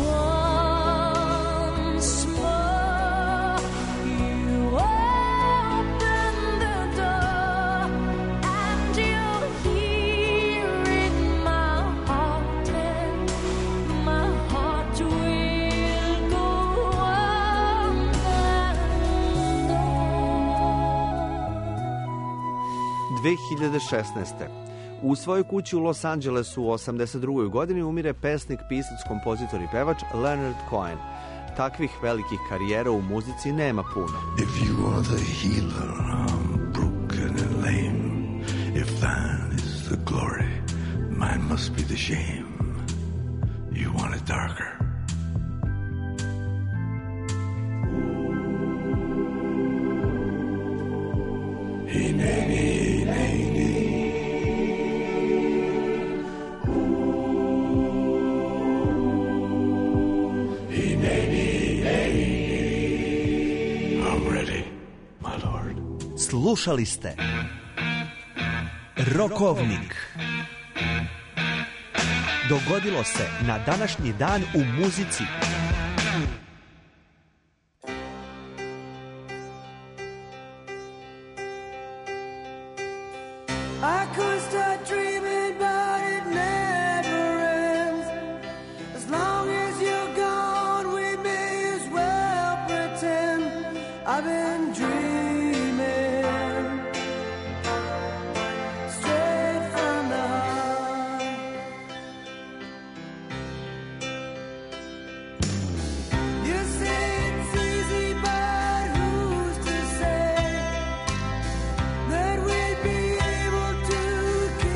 Speaker 8: U svojoj kući u Los Angelesu u 82. godini umire pesnik, pisac, kompozitor i pevač Leonard Cohen. Takvih velikih karijera u muzici nema puno.
Speaker 10: If you are the healer, I'm broken and lame. If thine is the glory, mine must be the shame. You want it darker. Hey, nay, nay, nay, nay. Hey, nay, nay, nay, nay. I'm ready, my lord.
Speaker 8: Slušali ste Rokovnik. Dogodilo se na današnji dan u muzici.
Speaker 4: I could start dreaming, but it never ends. As long as you're gone, we may as well pretend I've been dreaming straight from the heart. You say it's easy, but who's to say that we'd be able to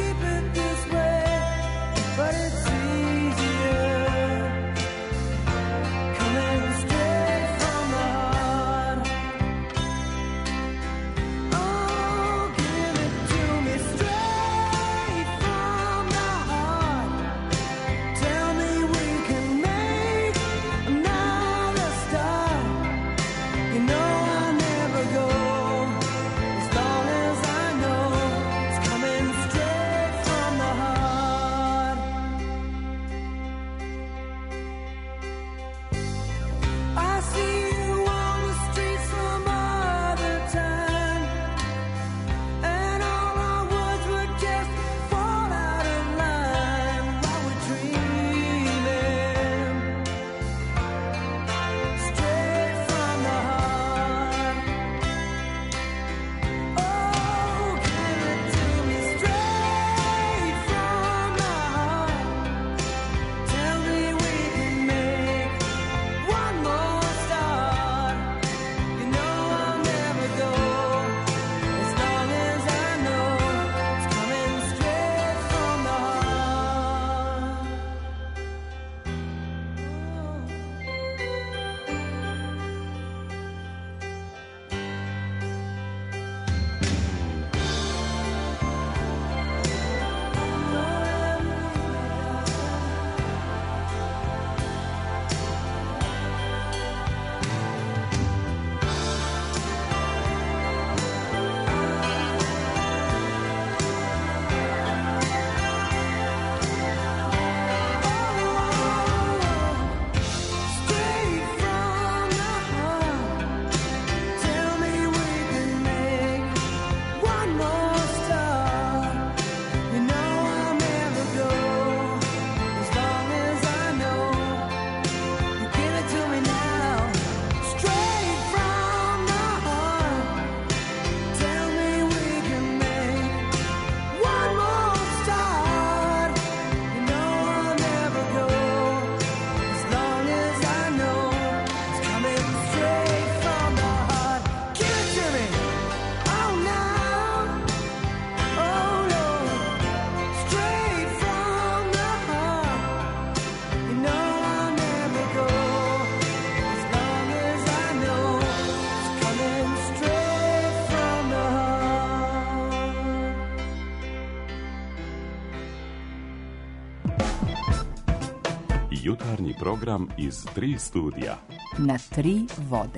Speaker 11: Jutarnji program iz 3 studija.
Speaker 17: Na 3 vode.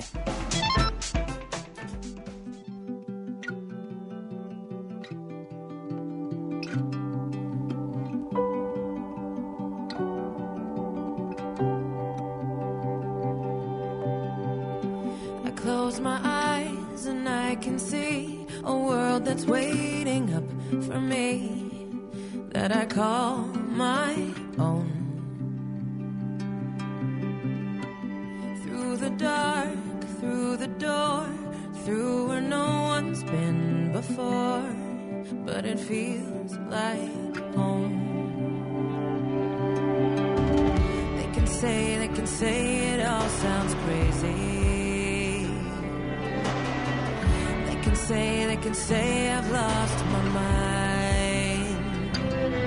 Speaker 12: Close my eyes and I can see a world that's waiting up for me, that I call my own. Through the dark, through the door, through where no one's been before, but it feels like home. They can say it all sounds crazy. They can say I've lost my mind.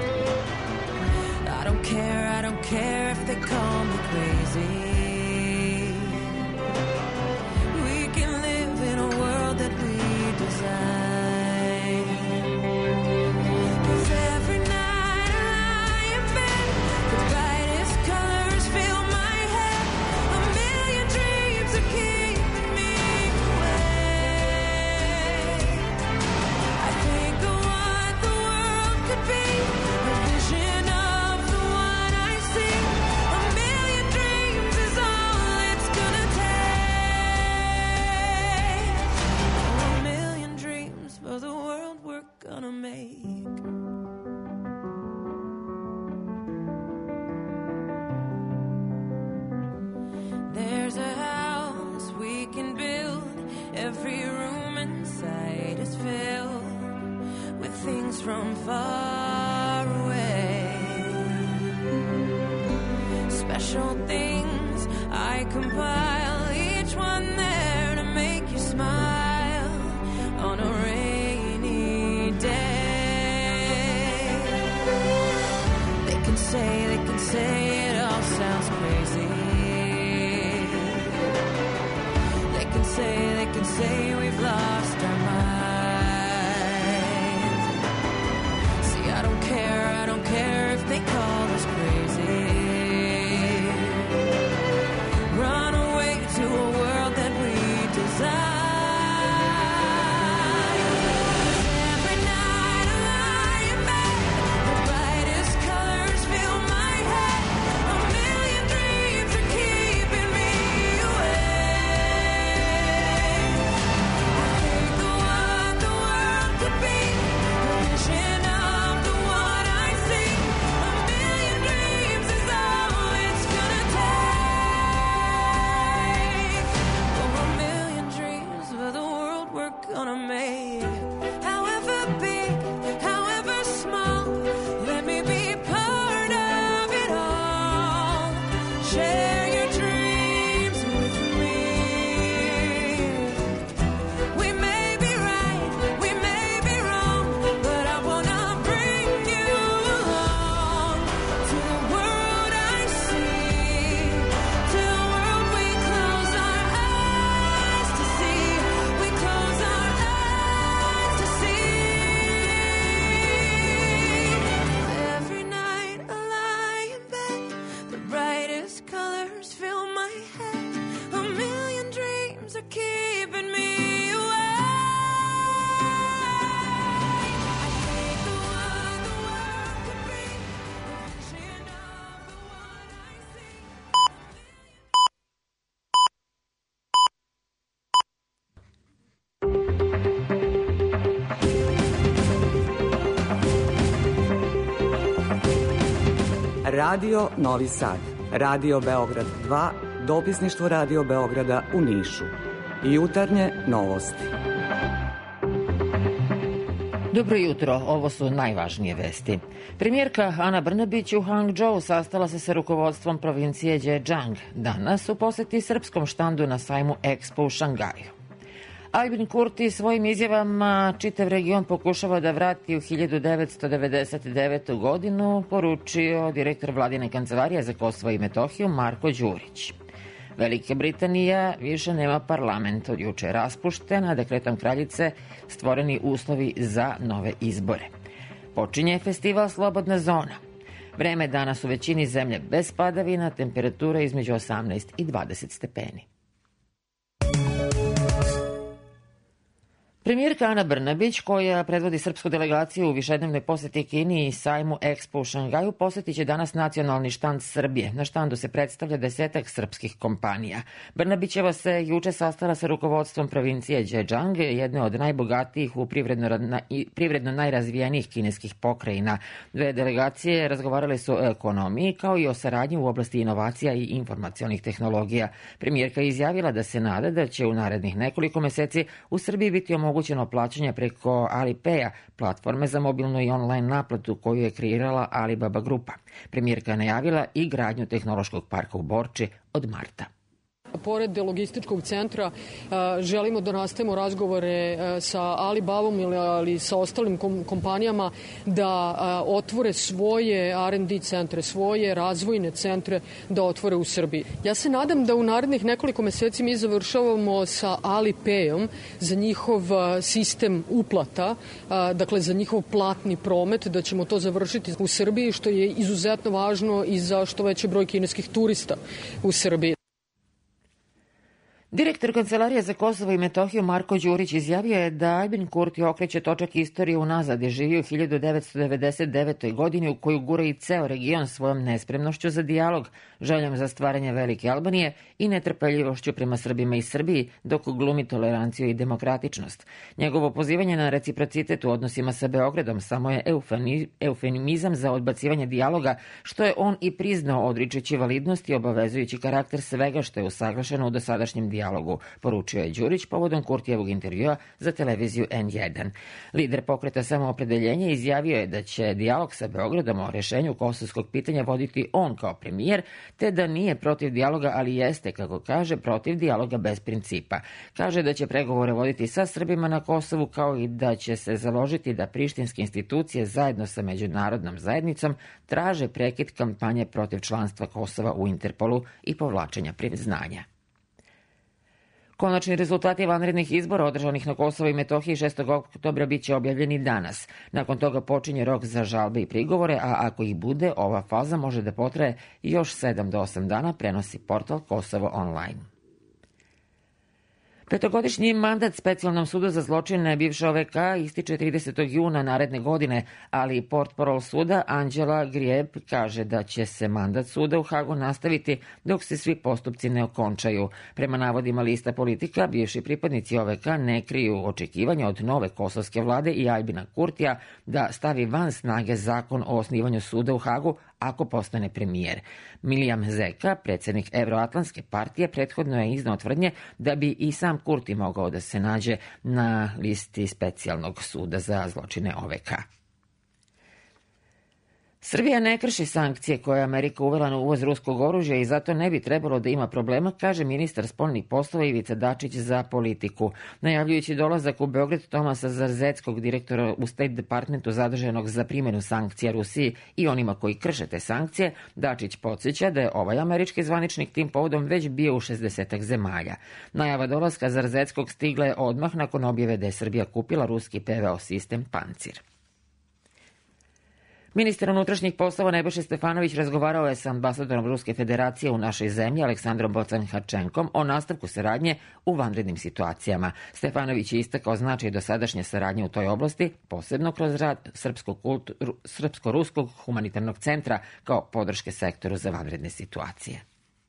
Speaker 12: I don't care if they call me crazy. We can live in a world that we design. 'Cause every night I lie in bed, the brightest colors fill my head. A million dreams are keeping me gonna make. There's a house we can build. Every room inside is filled with things from far away. Special things I compile, each one there to make you smile on a rainy day. They can say it all sounds crazy. They can say we've lost our minds. See, I don't care if they call us crazy. Run away to a world that we desire. Gonna make, however big, however small, let me be part of it all. Share your dreams with me. We may be right, we may be wrong, but I wanna bring you along to the world I see, to the world we close our eyes to see. We close our keeping me away. I think the world could be a vision of the one I see.
Speaker 23: Radio Novi Sad, Radio Beograd 2, dopisništvo Radio Beograda u Nišu. Jutarnje novosti.
Speaker 24: Dobro jutro, ovo su najvažnije vesti. Premijerka Ana Brnabić u Hangdžou sastala se sa rukovodstvom provincije Zhejiang. Danas u poseti srpskom štandu na sajmu Expo u Šangaju. Albin Kurti svojim izjavama čitav region pokušava da vrati u 1999. godinu, poručio direktor vladine kancelarije za Kosovo i Metohiju Marko Đurić. Velika Britanija više nema parlament, od juče je raspuštena, dekretom kraljice stvoreni uslovi za nove izbore. Počinje festival Slobodna zona. Vreme je danas u većini zemlje bez padavina, temperatura između 18 i 20 stepeni. Premijerka Ana Brnabić, koja predvodi srpsku delegaciju u višednevnoj poseti Kini i sajmu Expo u Šangaju, posetit će danas nacionalni štand Srbije. Na štandu se predstavlja 10 srpskih kompanija. Brnabićeva se juče sastala sa rukovodstvom provincije Zhejiang, jedne od najbogatijih u privredno najrazvijenijih kineskih pokrajina. Dve delegacije razgovarale su o ekonomiji kao i o saradnji u oblasti inovacija i informacionih tehnologija. Premijerka je izjavila da se nada da će u narednih nekoliko meseci u Srbiji biti omogućeno plaćanje preko Alipaya, platforme za mobilnu i online naplatu koju je kreirala Alibaba grupa. Premijerka je najavila i gradnju tehnološkog parka u Borči od marta.
Speaker 2: Pored logističkog centra želimo da nastavimo razgovore sa Alibabom ili sa ostalim kompanijama da otvore svoje R&D centre, svoje razvojne centre da otvore u Srbiji. Ja se nadam da u narednih nekoliko meseci mi završavamo sa Alipayom za njihov sistem uplata, dakle za njihov platni promet, da ćemo to završiti u Srbiji, što je izuzetno važno i za što veći broj kineskih turista u Srbiji.
Speaker 24: Direktor Kancelarije za Kosovo i Metohiju Marko Đurić izjavio je da Aljbin Kurti okreće točak istorije unazad i živi u 1999. godini u koju gura i ceo region svojom nespremnošću za dijalog, željom za stvaranje Velike Albanije i netrpeljivošću prema Srbima i Srbiji, dok glumi toleranciju i demokratičnost. Njegovo pozivanje na reciprocitet u odnosima sa Beogradom samo je eufemizam za odbacivanje dijaloga, što je on i priznao odričući validnost i obavezujući karakter svega što je usaglašeno u dosadašnjem dijalogu, poručio je Đurić povodom Kurtijevog intervjua za televiziju N1. Lider pokreta Samoopredeljenje izjavio je da će dijalog sa Beogradom o rešenju kosovskog pitanja voditi on kao premijer, te da nije protiv dijaloga, ali jeste, kako kaže, protiv dijaloga bez principa. Kaže da će pregovore voditi sa Srbima na Kosovu, kao i da će se založiti da prištinske institucije zajedno sa međunarodnom zajednicom traže prekid kampanje protiv članstva Kosova u Interpolu i povlačenja priznanja. Konačni rezultati vanrednih izbora održanih na Kosovo i Metohiji 6. oktobra biće objavljeni danas. Nakon toga počinje rok za žalbe i prigovore, a ako ih bude, ova faza može da potraje još 7 do 8 dana, prenosi portal Kosovo online. Petogodišnji mandat Specijalnom sudu za zločine bivše OVK ističe 30. juna naredne godine, ali portparol suda Anđela Grijeb kaže da će se mandat suda u Hagu nastaviti dok se svi postupci ne okončaju. Prema navodima lista Politika, bivši pripadnici OVK ne kriju očekivanja od nove kosovske vlade i Aljbina Kurtija da stavi van snage zakon o osnivanju suda u Hagu ako postane premijer. Milijam Zeka, predsjednik Evroatlantske partije, prethodno je iznao tvrdnje da bi i sam Kurti mogao da se nađe na listi Specijalnog suda za zločine OVK. Srbija ne krši sankcije koje je Amerika uvela na uvoz ruskog oružja i zato ne bi trebalo da ima problema, kaže ministar spoljnih poslova Ivica Dačić za politiku. Najavljujući dolazak u Beograd Tomasa Zarzeckog, direktora u State Departmentu zaduženog za primjenu sankcija Rusiji i onima koji krše te sankcije, Dačić podsjeća da je ovaj američki zvaničnik tim povodom već bio u 60 zemalja. Najava dolaska Zarzeckog stigla je odmah nakon objave da je Srbija kupila ruski PVO sistem Pancir. Ministar unutrašnjih poslova Nebojša Stefanović razgovarao je sa ambasadorom Ruske federacije u našoj zemlji Aleksandrom Bocan-Harčenkom o nastavku saradnje u vanrednim situacijama. Stefanović je istakao značaj dosadašnje saradnje u toj oblasti, posebno kroz rad Srpsko-ruskog humanitarnog centra kao podrške sektoru za vanredne situacije.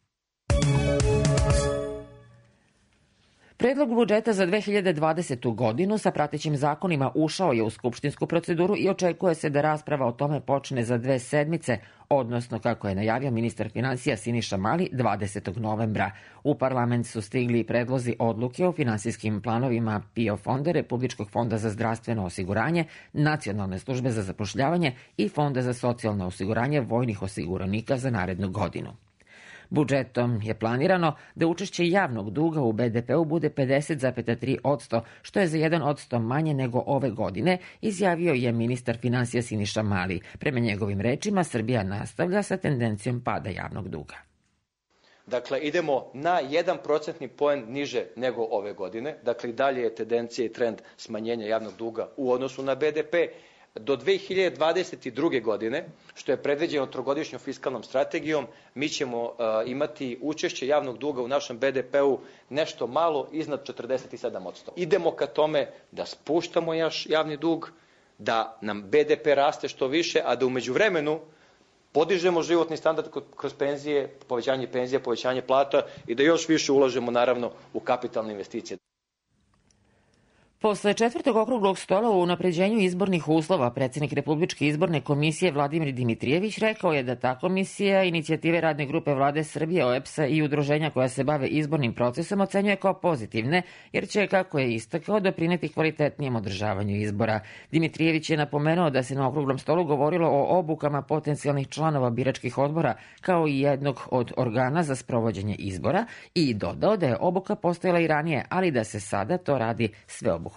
Speaker 24: Predlog budžeta za 2020. godinu sa pratećim zakonima ušao je u skupštinsku proceduru i očekuje se da rasprava o tome počne za 2 sedmice, odnosno, kako je najavio ministar finansija Siniša Mali, 20. novembra. U parlament su stigli predlozi odluke o finansijskim planovima PIO fonda, Republičkog fonda za zdravstveno osiguranje, Nacionalne službe za zapošljavanje i Fonda za socijalno osiguranje vojnih osiguranika za narednu godinu. Budžetom je planirano da učešće javnog duga u BDP-u bude 50,3%, što je za 1% manje nego ove godine, izjavio je ministar finansija Siniša Mali. Prema njegovim rečima, Srbija nastavlja sa tendencijom pada javnog duga.
Speaker 13: Dakle, idemo na 1% poen niže nego ove godine. Dakle, i dalje je tendencija i trend smanjenja javnog duga u odnosu na BDP. Do 2022. godine, što je predviđeno trogodišnjom fiskalnom strategijom, mi ćemo imati učešće javnog duga u našem BDP-u nešto malo iznad 47%. Idemo ka tome da spuštamo javni dug, da nam BDP raste što više, a da u međuvremenu podižemo životni standard kroz penzije, povećanje penzija, povećanje plata i da još više ulažemo naravno u kapitalne investicije.
Speaker 24: Posle četvrtog okruglog stola u unapređenju izbornih uslova, predsjednik Republičke izborne komisije Vladimir Dimitrijević rekao je da ta komisija inicijative radne grupe Vlade Srbije, OEBS-a i udruženja koja se bave izbornim procesom ocenjuje kao pozitivne, jer će, kako je istakao, doprineti kvalitetnijem održavanju izbora. Dimitrijević je napomenuo da se na okruglom stolu govorilo o obukama potencijalnih članova biračkih odbora kao i jednog od organa za sprovođenje izbora i dodao da je obuka postojala i ranije, ali da se sada to radi sveobuhvatnije.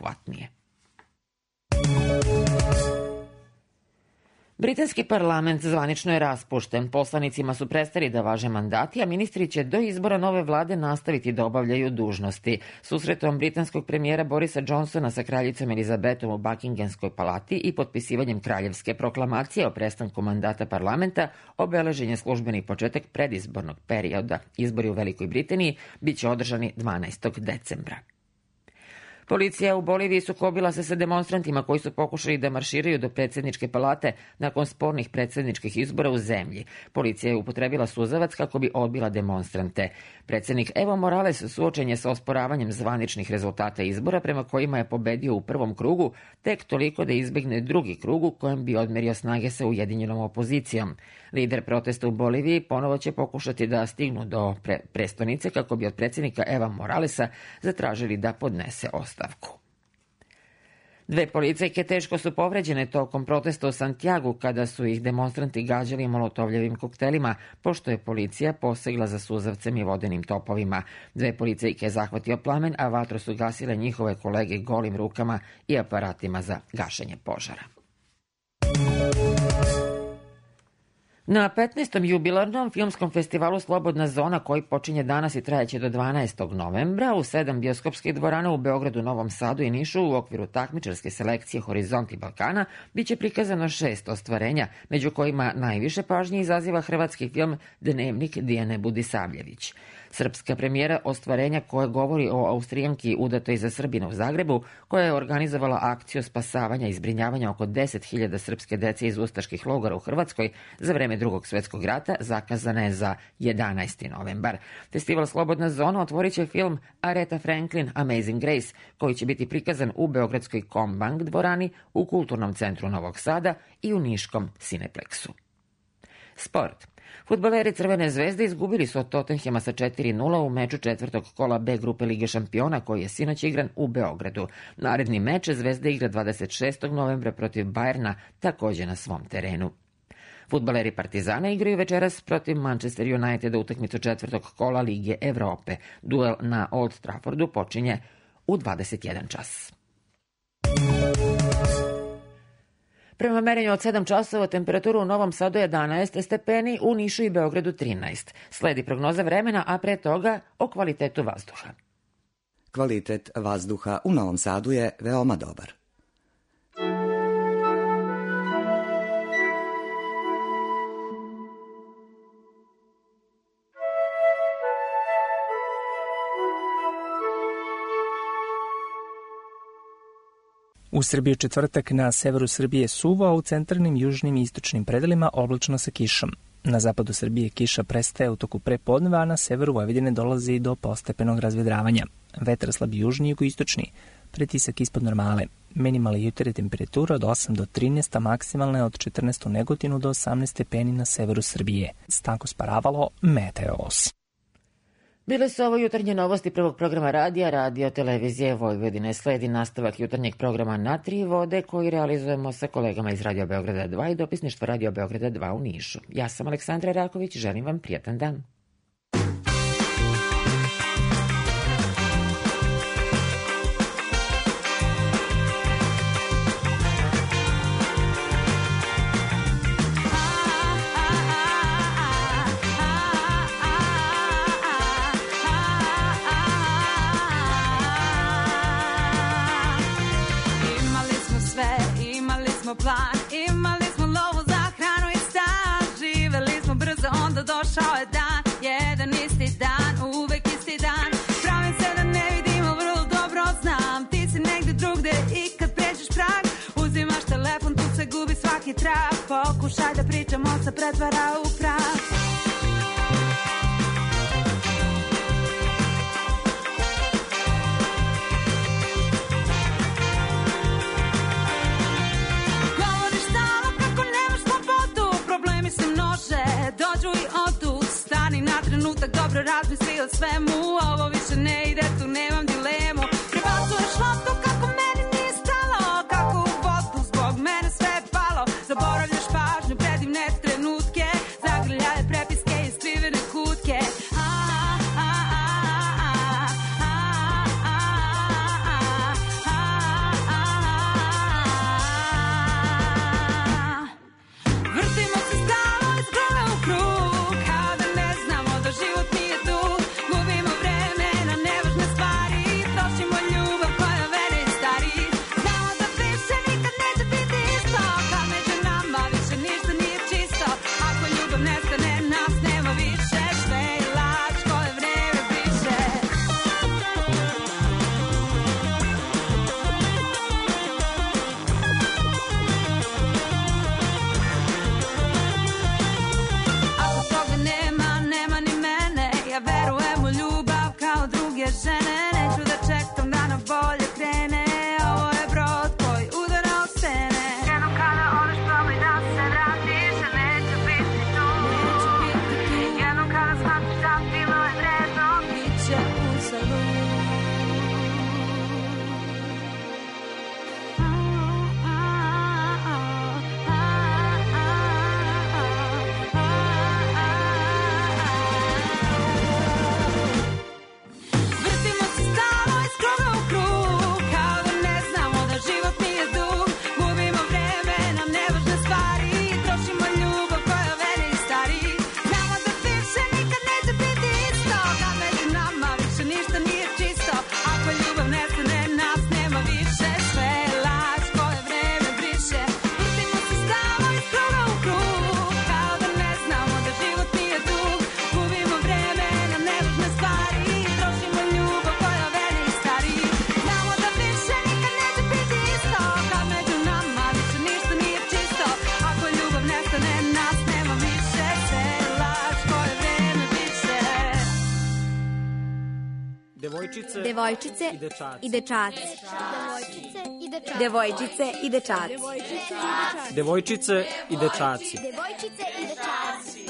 Speaker 24: Britanski parlament zvanično je raspušten. Poslanicima su prestali da važe mandati, a ministri će do izbora nove vlade nastaviti da obavljaju dužnosti. Susretom britanskog premijera Borisa Johnsona sa kraljicom Elizabetom u Buckinghamskoj palati i potpisivanjem kraljevske proklamacije o prestanku mandata parlamenta obeležen je službeni početak predizbornog perioda. Izbori u Velikoj Britaniji biće održani 12. decembra. Policija u Boliviji sukobila se sa demonstrantima koji su pokušali da marširaju do predsjedničke palate nakon spornih predsjedničkih izbora u zemlji. Policija je upotrebila suzavac kako bi odbila demonstrante. Predsjednik Evo Morales suočen je sa osporavanjem zvaničnih rezultata izbora prema kojima je pobedio u prvom krugu, tek toliko da izbegne drugi krug u kojem bi odmerio snage sa ujedinjenom opozicijom. Lider protesta u Boliviji ponovo će pokušati da stignu do prestonice kako bi od predsjednika Eva Moralesa zatražili da podnese ostavku. 2 policajke teško su povređene tokom protesta u Santiagu kada su ih demonstranti gađali molotovljevim koktelima, pošto je policija posegla za suzavcem i vodenim topovima. 2 policajke je zahvatio plamen, a vatru su gasile njihove kolege golim rukama i aparatima za gašenje požara. Na 15. jubilarnom filmskom festivalu Slobodna zona, koji počinje danas i trajeće do 12. novembra, u 7 bioskopskih dvorana u Beogradu, Novom Sadu i Nišu u okviru takmičarske selekcije Horizonti Balkana biće prikazano 6 ostvarenja, među kojima najviše pažnje izaziva hrvatski film Dnevnik Dijane Budisavljević. Srpska premijera ostvarenja koja govori o Austrijanki udatoj za Srbina u Zagrebu, koja je organizovala akciju spasavanja i zbrinjavanja oko 10.000 srpske dece iz ustaških logora u Hrvatskoj za vreme Drugog svjetskog rata, zakazana je za 11. novembar. Festival Slobodna zona otvorit će film Aretha Franklin Amazing Grace, koji će biti prikazan u Beogradskoj Kombank dvorani, u Kulturnom centru Novog Sada i u Niškom Cineplexu. Sport. Fudbaleri Crvene zvezde izgubili su od Tottenhema sa 4:0 u meču četvrtog kola B grupe Lige šampiona koji je sinoć igran u Beogradu. Naredni meč Zvezda igra 26. novembra protiv Bajerna, također na svom terenu. Fudbaleri Partizana igraju večeras protiv Manchester Uniteda utakmicu četvrtog kola Lige Evrope. Duel na Old Traffordu počinje u 21 čas. Prema merenju od 7 časova temperaturu u Novom Sadu 11 stepeni, u Nišu i Beogradu 13. Sledi prognoza vremena, a pre toga o kvalitetu vazduha.
Speaker 23: Kvalitet vazduha u Novom Sadu je veoma dobar.
Speaker 1: U Srbiji četvrtak, na severu Srbije suvo, a u centralnim, južnim i istočnim predelima oblačno sa kišom. Na zapadu Srbije kiša prestaje u toku prepodneva, a na severu Vojvodine dolazi do postepenog razvedravanja. Vetar slabi južni i jugoistočni, pretisak ispod normale. Minimalne jutarnje temperatura od 8 do 13, a maksimalne od 14 u Negotinu do 18 stepeni na severu Srbije. Stanko Sparavalo, Meteos.
Speaker 24: Bile su ovo jutarnje novosti prvog programa radija, radio televizije Vojvodine. Sledi nastavak jutarnjeg programa Na 3 vode koji realizujemo sa kolegama iz Radio Beograda 2 i dopisništva Radio Beograda 2 u Nišu. Ja sam Aleksandra Raković, želim vam prijatan dan.
Speaker 14: imamo plan. Imali smo lovu za hranu i stan. Živeli smo brzo, onda došao je dan. Jedan isti dan, uvek isti dan. Pravim se da ne vidimo, vrlo dobro znam. Ti si negde drugde i kad pređeš prag, uzimaš telefon, tu se gubi svaki trag. Pokušaj da pričamo, se pretvara u prah. Govoriš stalno kako nemaš slobodu, problemi se množe, dođu i odu. Stani na trenutak, dobro razmisli o svemu. Ovo više ne ide, tu nemam dilemu. Prebacuješ loptu kako meni nije stalo, kako u vodu zbog mene sve je palo. Zaboravljaš pažnju, predivne trenutke, zagrljaje prepiske i skrivene kutke. Vrtimo se stalno iz kruga u krug, kao da ne znamo da život nije dug. Gubimo vreme na nevažne stvari, trošimo ljubav koja vene stari. Znamo da više nikad neće biti isto, kad među nama više ništa nije čisto. Ako ljubav nestane, nas nema više, sve je laž koje vreme briše. Ako toga nema, nema ni mene. Ja verujem u ljubav kao druge žene. Neću da čekam da na bolje krene. Ovo je brod koji udara o stene. Jednom kada odeš, probaj da se vratiš, a neću biti tu. Jednom kada shvatiš da bilo je vredno, bit će uzalud. Vrtimo se stalno iz kruga u krug, kao da ne znamo da život nije dug. Gubimo vreme na nevažne stvari, trošimo ljubav koja vene i stari. Znamo da više nikad neće biti isto, kad među nama više ništa nije čisto. Ako ljubav nestane, nas nema više, sve je laž koje vreme briše. Vrtimo se stalno iz kruga u krug, kao da ne znamo da život nije dug. Gubimo vreme na nevažne stvari, trošimo ljubav koja vene i stari. Znamo da više nikad neće biti isto, kad među nama više ništa nije čisto. Ako ljubav nestane, nas nema više, sve je laž koje vreme briše.
Speaker 15: Devojčice,
Speaker 18: Devojčice
Speaker 15: i dečaci.
Speaker 18: i dečaci. Devojčice i dečaci.
Speaker 15: Devojčice i dečaci.
Speaker 18: Devojčice i dečaci.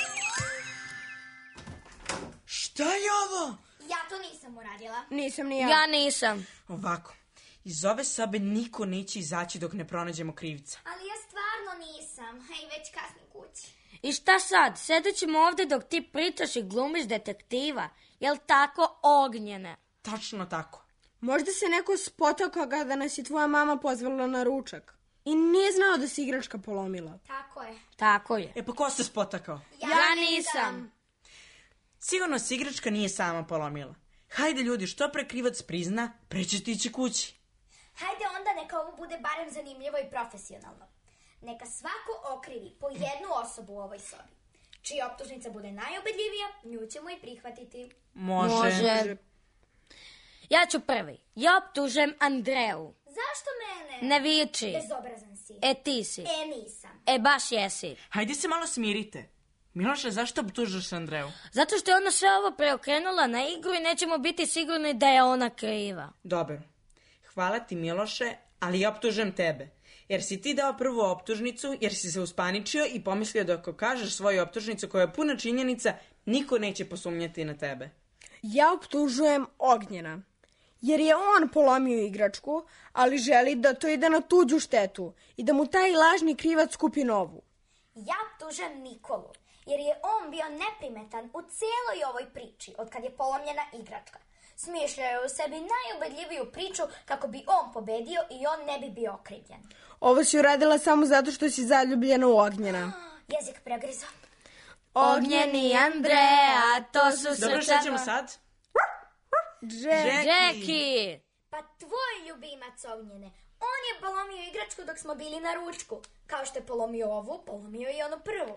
Speaker 20: Šta je ovo?
Speaker 18: Ja to nisam uradila.
Speaker 20: Nisam ni ja.
Speaker 18: Ja nisam.
Speaker 20: Ovako, iz ove sobe niko neće izaći dok ne pronađemo krivca.
Speaker 18: Ali ja stvarno nisam. Hej, već kasnim kući.
Speaker 25: I šta sad? Sedat ćemo ovde dok ti pričaš i glumiš detektiva. Jel tako, Ognjene?
Speaker 20: Tačno tako.
Speaker 26: Možda se neko spotakao kada nas je tvoja mama pozvala na ručak. I nije znao da se igračka polomila.
Speaker 18: Tako je.
Speaker 25: Tako je.
Speaker 20: E pa ko se spotakao?
Speaker 25: Ja nisam.
Speaker 20: Sigurno se igračka nije sama polomila. Hajde ljudi, što pre krivac prizna, pre će tići kući.
Speaker 18: Hajde onda neka ovo bude barem zanimljivo i profesionalno. Neka svako okrivi po jednu osobu u ovoj sobi. Čija optužnica bude najubedljivija, nju ćemo i prihvatiti.
Speaker 20: Može.
Speaker 25: Ja ću prvi. Ja optužujem Andreju.
Speaker 18: Zašto mene?
Speaker 25: Ne viči.
Speaker 18: Bezobrazan si.
Speaker 25: E ti si.
Speaker 18: Nisam.
Speaker 25: E baš jesi.
Speaker 20: Hajde se malo smirite. Miloše, zašto optužuješ Andreju?
Speaker 25: Zato što je ona sve ovo preokrenula na igru i nećemo biti sigurni da je ona kriva.
Speaker 20: Dobro. Hvala ti, Miloše, ali ja optužujem tebe. Jer si ti dao prvu optužnicu, jer si se uspaničio i pomislio da ako kažeš svoju optužnicu koja je puna činjenica, niko neće posumnjati na tebe.
Speaker 26: Ja optužujem Ognjena. Jer je on polomio igračku, ali želi da to ide na tuđu štetu i da mu taj lažni krivac kupi novu.
Speaker 18: Ja optužujem Nikolu, jer je on bio neprimetan u cijeloj ovoj priči od kad je polomljena igračka. Smišljaju u sebi najubedljiviju priču kako bi on pobedio i on ne bi bio okrivljen.
Speaker 26: Ovo si uradila samo zato što si zaljubljena u Ognjena.
Speaker 18: Jezik pregrizo.
Speaker 25: Ognjeni Andreja, to su srca...
Speaker 20: Dobro, šta ćemo sad?
Speaker 25: Jackie!
Speaker 18: Pa tvoj ljubimac Ognjene, on je polomio igračku dok smo bili na ručku. Kao što je polomio ovu, polomio i onu prvu.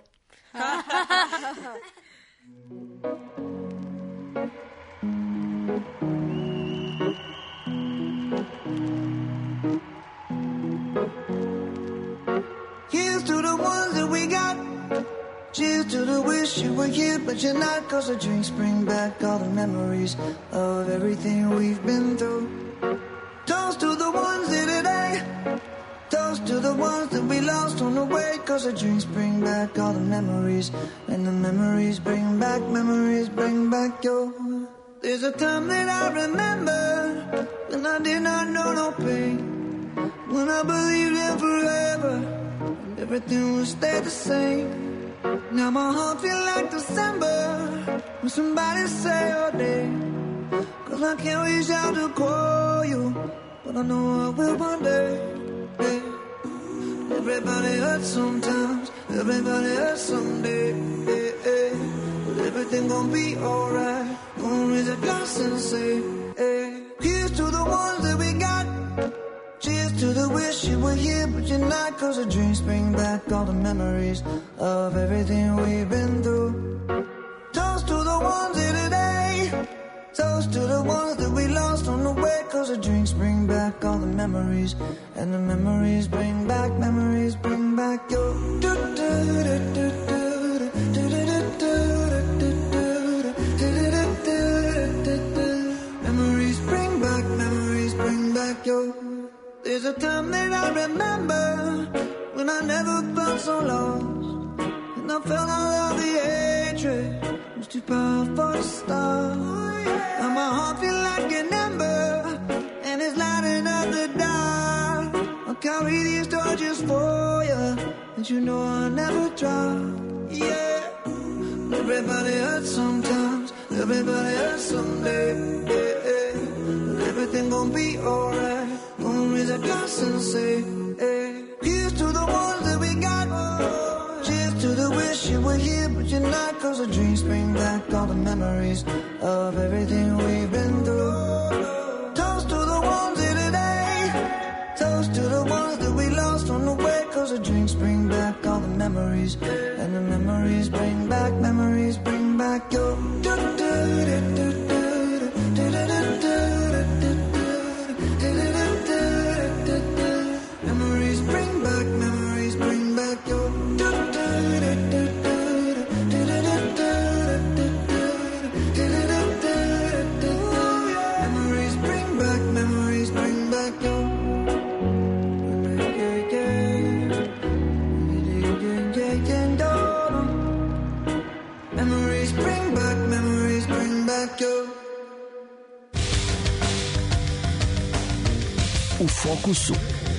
Speaker 4: Here's to the ones that we got. Cheers to the wish you were here, but you're not. 'Cause the drinks bring back all the memories of everything we've been through. Toast to the ones here today. Toast to the ones that we lost on the way. 'Cause the drinks bring back all the memories. And the memories bring back your. There's a time that I remember when I did not know no pain. When I believed in forever, everything would stay the same. Now my heart feel like December when somebody say your name. 'Cause I can't reach out to call you, but I know I will one day. Yeah. Everybody hurts sometimes, everybody hurts someday. Yeah, yeah. But everything gon' be alright. Gonna raise a glass and say, hey. Here's to the ones that we got. Cheers to the wish you were here, but you're not. 'Cause the dreams bring back all the memories of everything we've been through. Toast to the ones here today. Toast to the ones that we lost on the way. 'Cause the drinks bring back all the memories. And the memories bring back your. Memories bring back your. There's a time that I remember when I never felt so lost. And I felt all of the hatred was too powerful to stop. And my heart feel like an ember, and it's lighting up the dark. I'll carry these torches for you, and you know I'll never drop. Yeah. Everybody hurts sometimes, everybody hurts someday. Yeah, yeah. But everything gon' be alright. Gonna raise a glass and say, hey. Here's to the ones that we got. Cheers to the wish you were here, but you're not. 'Cause the dreams bring back all the memories of everything we've been through. Toast to the ones here today. Toast to the ones that we lost on the way. 'Cause the drinks bring back all the memories. And the memories bring back your. Memories bring back your. Memories bring back your. Memories bring back your.
Speaker 5: U fokusu.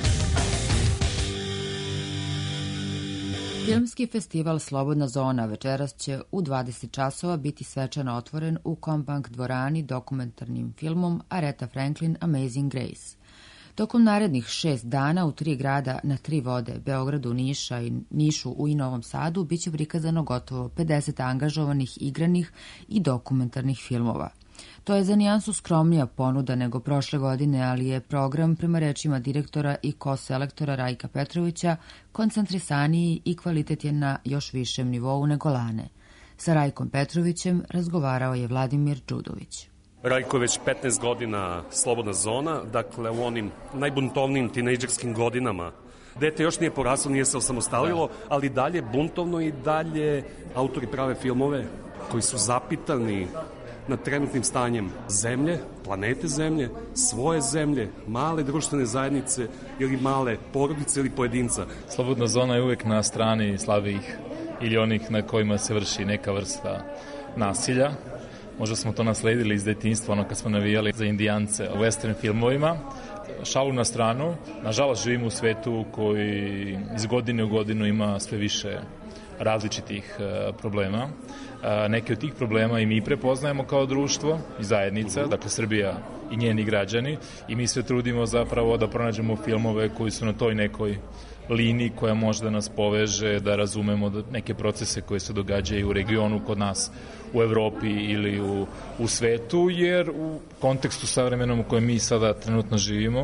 Speaker 3: Filmski festival Slobodna zona večeras će u 20 časova biti svečano otvoren u Combank dvorani dokumentarnim filmom Aretha Franklin Amazing Grace. Tokom narednih 6 dana u 3 grada na 3 vode, Beogradu, Nišu i Novom Sadu, biće prikazano gotovo 50 angažovanih igranih i dokumentarnih filmova. To je za nijansu skromnija ponuda nego prošle godine, ali je program, prema rečima direktora i ko-selektora Rajka Petrovića, koncentrisaniji i kvalitet je na još višem nivou nego lane. Sa Rajkom Petrovićem razgovarao je Vladimir Đudović.
Speaker 6: Rajko je već 15 godina Slobodna zona, dakle u onim najbuntovnijim tinejdžerskim godinama. Dete još nije poraslo, nije se osamostalilo, ali dalje buntovno i dalje autori prave filmove koji su zapitani nad trenutnim stanjem zemlje, planete zemlje, svoje zemlje, male društvene zajednice ili male porodice ili pojedinca.
Speaker 7: Slobodna zona je uvek na strani slabijih ili onih na kojima se vrši neka vrsta nasilja. Možda smo to nasledili iz detinjstva, ono kad smo navijali za Indijance u western filmovima. Šalu na stranu, nažalost živimo u svetu koji iz godine u godinu ima sve više različitih problema. Neke od tih problema i mi prepoznajemo kao društvo i zajednica, dakle Srbija i njeni građani, i mi sve trudimo zapravo da pronađemo filmove koji su na toj nekoj liniji koja može da nas poveže, da razumemo neke procese koje se događaju u regionu kod nas, u Evropi ili u svetu, jer u kontekstu savremenom u kojem mi sada trenutno živimo,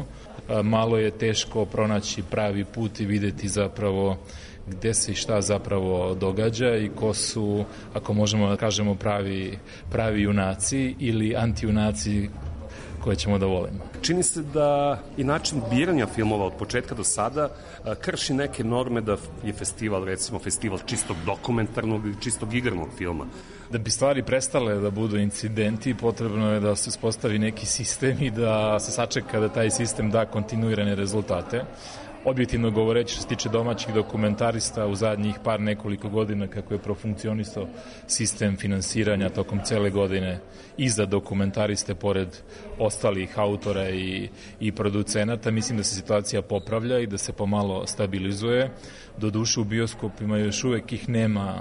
Speaker 7: malo je teško pronaći pravi put i videti zapravo gde se i šta zapravo događa i ko su, ako možemo da kažemo, pravi junaci ili antijunaci koje ćemo da volimo.
Speaker 6: Čini se da i način biranja filmova od početka do sada krši neke norme da je festival, recimo festival čistog dokumentarnog ili čistog igranog filma.
Speaker 7: Da bi stvari prestale da budu incidenti, potrebno je da se uspostavi neki sistem i da se sačeka da taj sistem da kontinuirane rezultate. Objektivno govoreći, što se tiče domaćih dokumentarista, u zadnjih nekoliko godina kako je profunkcionisao sistem finansiranja tokom cele godine i za dokumentariste pored ostalih autora i producenata, mislim da se situacija popravlja i da se pomalo stabilizuje. Doduše u bioskopima još uvek ih nema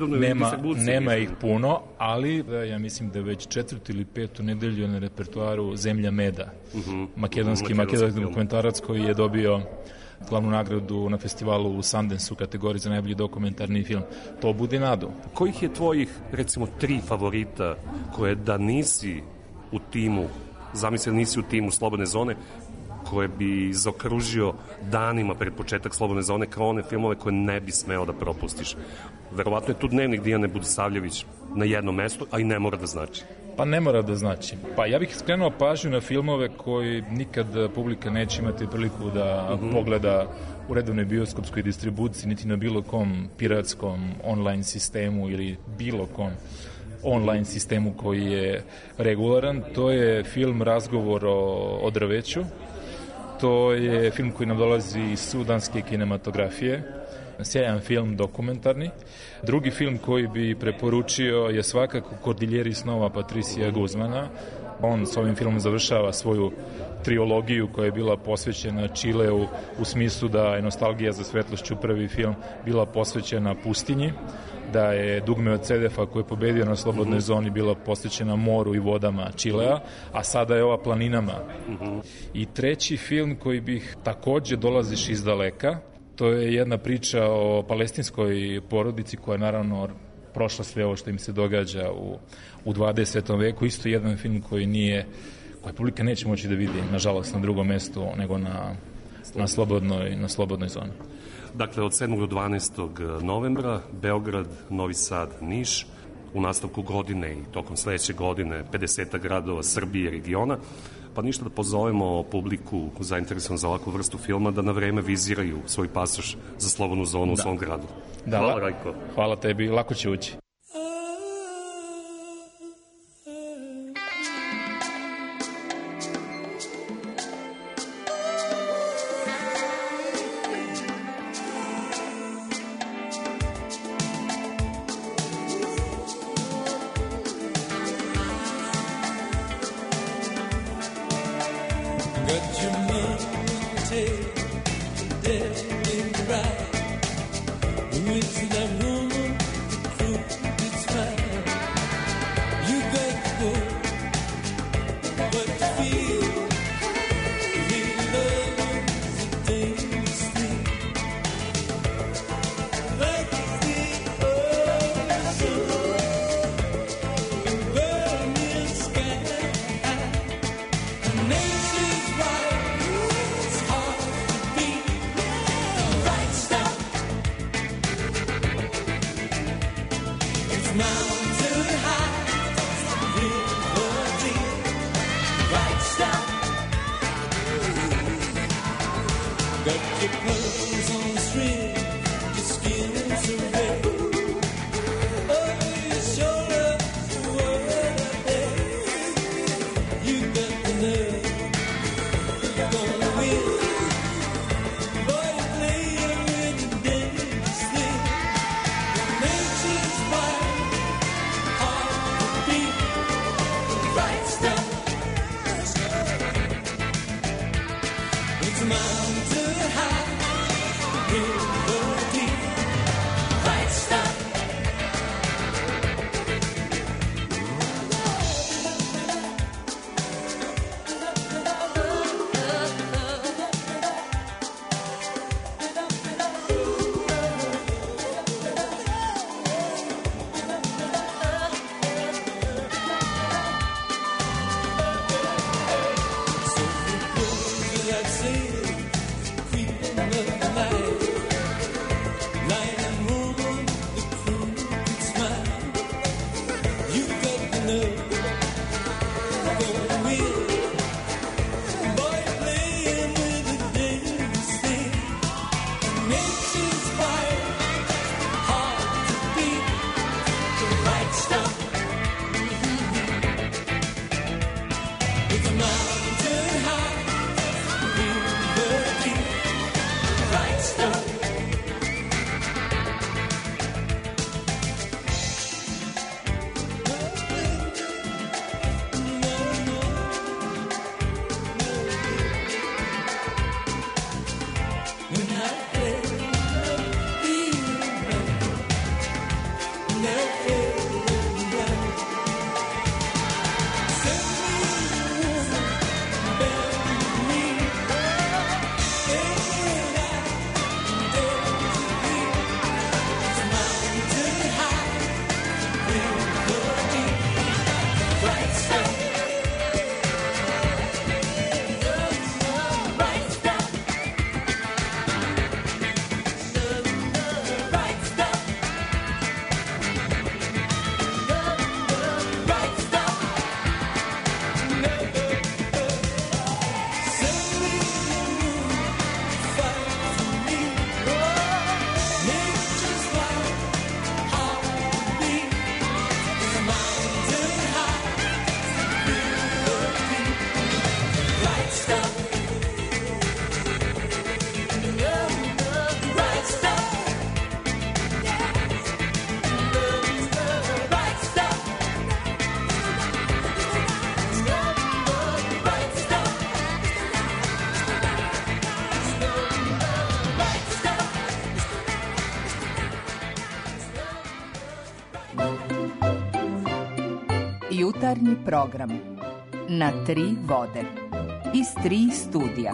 Speaker 7: ih puno, ali ja mislim da je već 4. ili 5. nedelju na repertoaru Zemlja meda, makedonski dokumentarac koji je dobio glavnu nagradu na festivalu u Sundance u kategoriji za najbolji dokumentarni film. To budi nadu.
Speaker 6: Kojih je tvojih, recimo, 3 favorita koje da nisi u timu, zamisli da nisi u timu Slobodne zone, koje bi zaokružio danima pred početak Slobodne zone kao one filmove koje ne bi smeo da propustiš? Verovatno je tu Dnevnik Dijane Budisavljević na jednom mestu, a i ne mora da znači.
Speaker 7: Pa ne mora da znači. Pa ja bih skrenuo pažnju na filmove koji nikad publika neće imati priliku da pogleda u redovnoj bioskopskoj distribuciji, niti na bilo kom piratskom online sistemu ili bilo kom online sistemu koji je regularan. To je film Razgovor o drveću. To je film koji nam dolazi iz sudanske kinematografije. Sjajan film, dokumentarni. Drugi film koji bi preporučio je svakako Kordiljeri snova Patricija Guzmana. On s ovim filmom završava svoju triologiju koja je bila posvećena Čileu u smislu da je Nostalgija za svetlošću, prvi film, bila posvećena pustinji, da je Dugme od Cedefa koji je pobedio na Slobodnoj zoni bila posvećena moru i vodama Čilea, a sada je ova planinama. I treći film koji bih takođe dolaziš iz daleka, to je jedna priča o palestinskoj porodici koja je naravno prošla sve ovo što im se događa u 20. veku. Isto jedan film koji publika neće moći da vidi, nažalost, na drugom mestu nego na slobodnoj zoni.
Speaker 6: Dakle, od 7. do 12. novembra, Beograd, Novi Sad, Niš, u nastavku godine i tokom sledeće godine 50 gradova Srbije i regiona, pa ništa da pozovemo publiku zainteresovanu za ovakvu vrstu filma da na vreme viziraju svoj pasoš za slobodnu zonu u svom gradu. Hvala, Rajko.
Speaker 7: Hvala tebi, lako će ući.
Speaker 17: Jutarnji program na 3 vode iz 3 studija.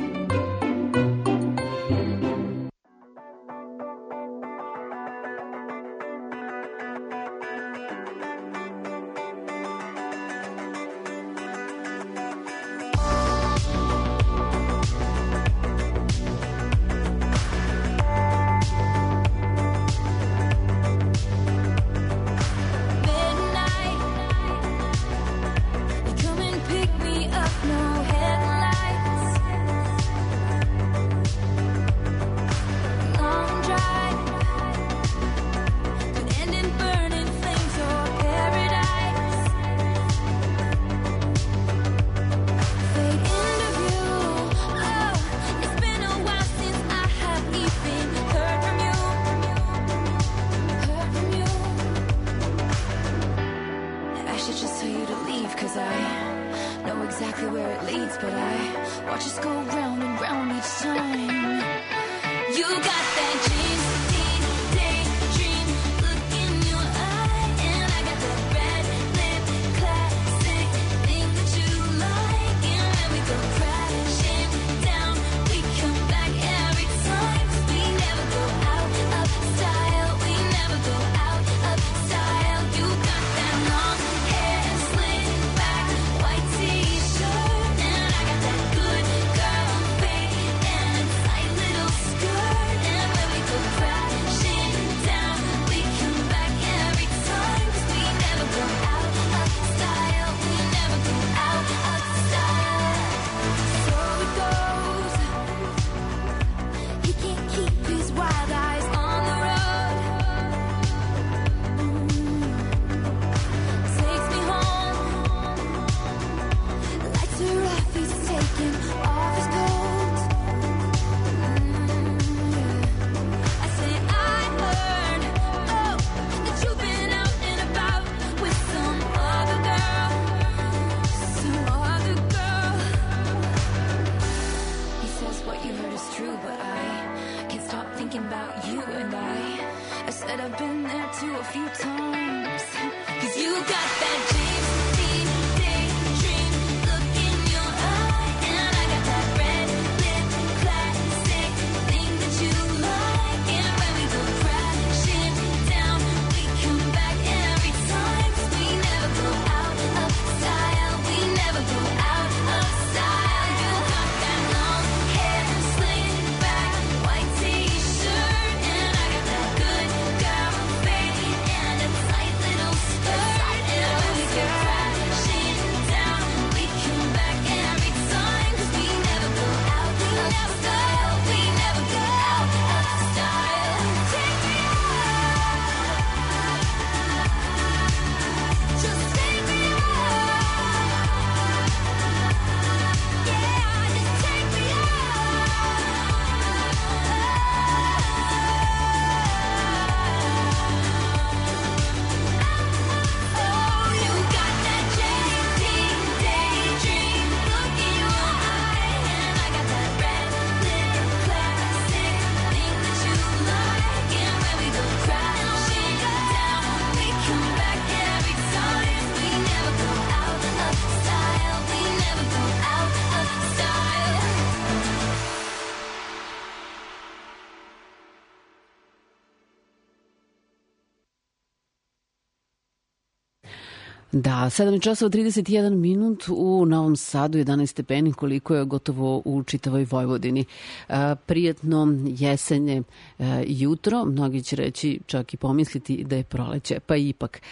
Speaker 5: Da, 7 časova 31 minut u Novom Sadu, 11 stepeni, koliko je gotovo u čitavoj Vojvodini. Prijatno jesenje jutro, mnogi će reći, čak i pomisliti da je proleće, pa ipak.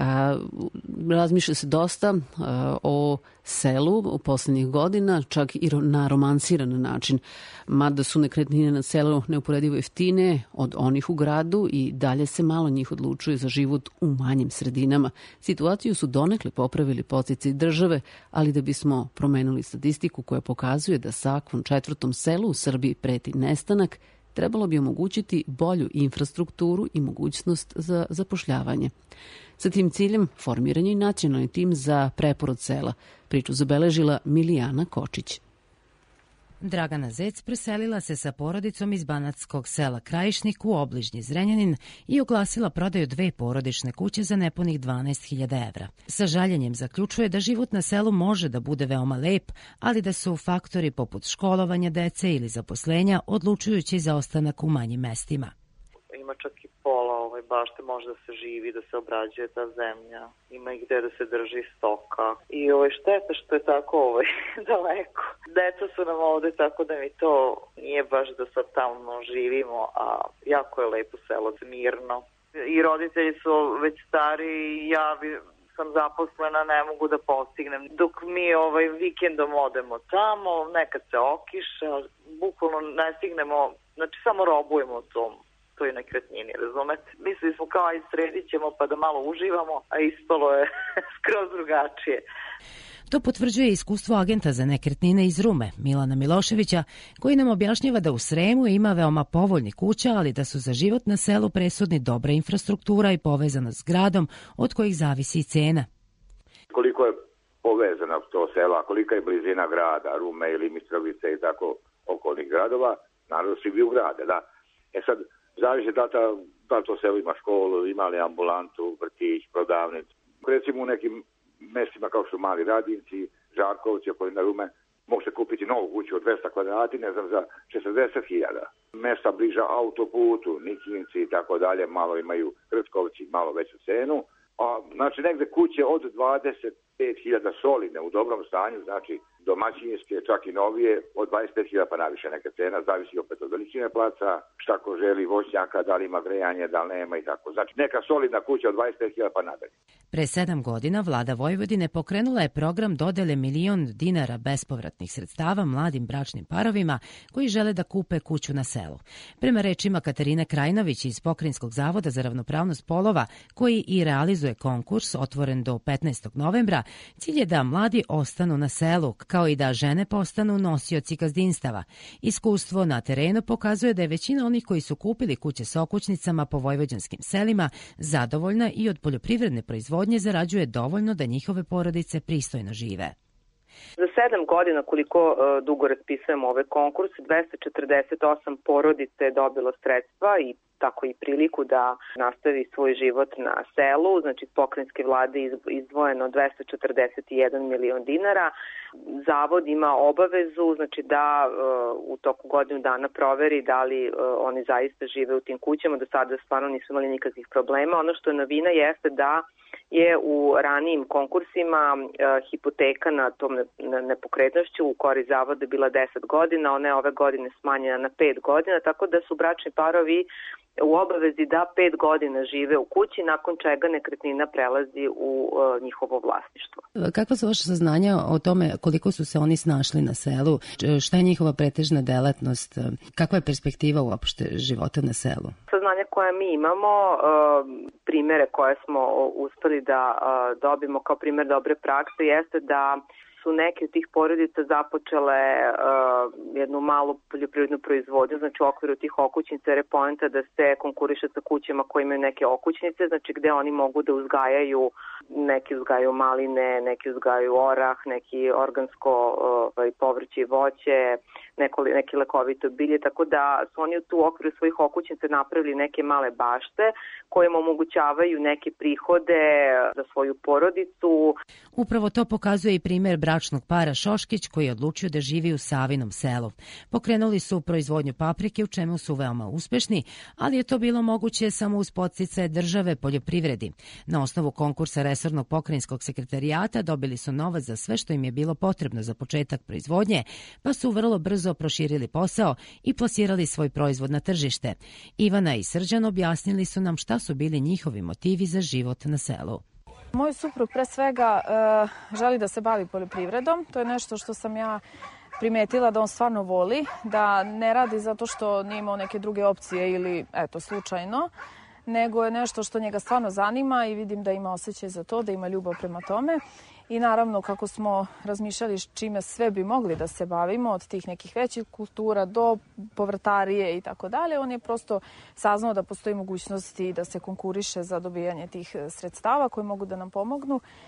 Speaker 5: Razmišlja se dosta o selu u poslednjih godina, čak i na romansiran način. Mada su nekretnine na selu neuporedivo jeftine od onih u gradu i dalje se malo njih odlučuje za život u manjim sredinama. Situaciju su donekle popravili podsticaji države, ali da bismo promenili statistiku koja pokazuje da svakom 4. selu u Srbiji preti nestanak, trebalo bi omogućiti bolju infrastrukturu i mogućnost za zapošljavanje. Sa tim ciljem formiran je i nacionalni tim za preporod sela. Priču zabeležila Milijana Kočić.
Speaker 9: Dragana Zec preselila se sa porodicom iz banatskog sela Krajišnik u obližnji Zrenjanin i oglasila prodaju 2 porodične kuće za nepunih 12.000 evra. Sa žaljenjem zaključuje da život na selu može da bude veoma lep, ali da su faktori poput školovanja dece ili zaposlenja odlučujući za ostanak u manjim mestima.
Speaker 10: Ima čak i pola bašte može da se živi, da se obrađuje ta zemlja. Ima i gde da se drži stoka. I šteta što je tako daleko. Deca su nam ovde, tako da mi to nije baš da sad tamo živimo, a jako je lepo selo, mirno. I roditelji su već stari i ja sam zaposlena, ne mogu da postignem. Dok mi vikendom odemo tamo, nekad se okiša, bukvalno ne stignemo, znači samo robujemo toj nekretnini, razumete? Mislili smo kao aj sredit ćemo pa da malo uživamo, a ispalo je skroz drugačije.
Speaker 9: To potvrđuje iskustvo agenta za nekretnine iz Rume, Milana Miloševića, koji nam objašnjava da u Sremu ima veoma povoljni kuća, ali da su za život na selu presudni dobra infrastruktura i povezanost s gradom, od kojih zavisi i cena.
Speaker 16: Koliko je povezano to selo, kolika je blizina grada, Rume ili Mitrovice i tako okolnih gradova, naravno svi bi u grade, da. Sad, zavisi da to selo ima školu, ima li ambulantu, vrtić, prodavnicu. Recimo u nekim mestima kao što Mali Radinci, Žarkovci, okolina Rume, može se kupiti novu kuću od 200 kvadrati, ne znam, za 40.000. Mesta bliža autoputu, Nikinci i tako dalje, malo imaju Hrtkovci, malo veću cenu. A, znači, negde kuće od 25.000 soline u dobrom stanju, znači domaćinske, čak i novije, od 25.000 pa naviše neka cena, zavisi opet od veličine placa, šta ko želi, voćnjaka, da li ima grejanje, da li nema i tako. Znači, neka solidna kuća od 25.000 pa nadalje.
Speaker 9: Pre 7 godina vlada Vojvodine pokrenula je program dodele $1.000.000 bespovratnih sredstava mladim bračnim parovima koji žele da kupe kuću na selu. Prema rečima Katarine Krajnović iz Pokrajinskog zavoda za ravnopravnost polova, koji i realizuje konkurs otvoren do 15. novembra, cilj je da mladi ostanu na selu, kao i da žene postanu nosioci gazdinstava. Iskustvo na terenu pokazuje da je većina onih koji su kupili kuće s okućnicama po vojvođanskim selima zadovoljna i od poljoprivredne proizvodnje zarađuje dovoljno da njihove porodice pristojno žive.
Speaker 10: Za 7 godina koliko dugo raspisujemo ove konkurse, 248 porodice je dobilo sredstva i tako i priliku da nastavi svoj život na selu. Znači, iz pokrajinske vlade izdvojeno $241 milion. Zavod ima obavezu, znači da u toku godinu dana proveri da li oni zaista žive u tim kućama. Do sada stvarno nisu imali nikakvih problema. Ono što je novina jeste da je u ranijim konkursima hipoteka na tom nepokretnošću u korist zavoda bila 10 godina, ona je ove godine smanjena na 5 godina, tako da su bračni parovi u obavezi da 5 godina žive u kući, nakon čega nekretnina prelazi u njihovo vlasništvo.
Speaker 9: Kakva su vaše saznanja o tome koliko su se oni snašli na selu? Šta je njihova pretežna delatnost? Kakva je perspektiva uopšte života na selu?
Speaker 10: Saznanja koje mi imamo, primere koje smo uspeli da dobijemo kao primer dobre prakse, jeste da su neke od tih porodica započele jednu malu poljoprivrednu proizvodnju, znači u okviru tih okućnica, jer je poenta da se konkuriše sa kućama koje imaju neke okućnice, znači gde oni mogu da uzgajaju, neki uzgajaju maline, neki uzgajaju orah, neki organsko povrće i voće, neki lekovito bilje, tako da su oni tu u okviru svojih okućnica napravili neke male bašte koje im omogućavaju neke prihode za svoju porodicu.
Speaker 9: Upravo to pokazuje i primer bračnog para Šoškić koji je odlučio da živi u Savinom selu. Pokrenuli su proizvodnju paprike u čemu su veoma uspešni, ali je to bilo moguće samo uz podsticaje države poljoprivredi. Na osnovu konkursa resornog pokrajinskog sekretarijata dobili su novac za sve što im je bilo potrebno za početak proizvodnje, pa su vrlo brzo proširili posao i plasirali svoj proizvod na tržište. Ivana i Srđan objasnili su nam šta su bili njihovi motivi za život na selu.
Speaker 19: Moj suprug pre svega želi da se bavi poljoprivredom. To je nešto što sam ja primetila da on stvarno voli, da ne radi zato što nije imao neke druge opcije ili slučajno, nego je nešto što njega stvarno zanima i vidim da ima osjećaj za to, da ima ljubav prema tome. I naravno, kako smo razmišljali čime sve bi mogli da se bavimo, od tih nekih većih kultura do povrtarije i tako dalje, on je prosto saznao da postoji mogućnosti da se konkuriše za dobijanje tih sredstava koji mogu da nam pomognu.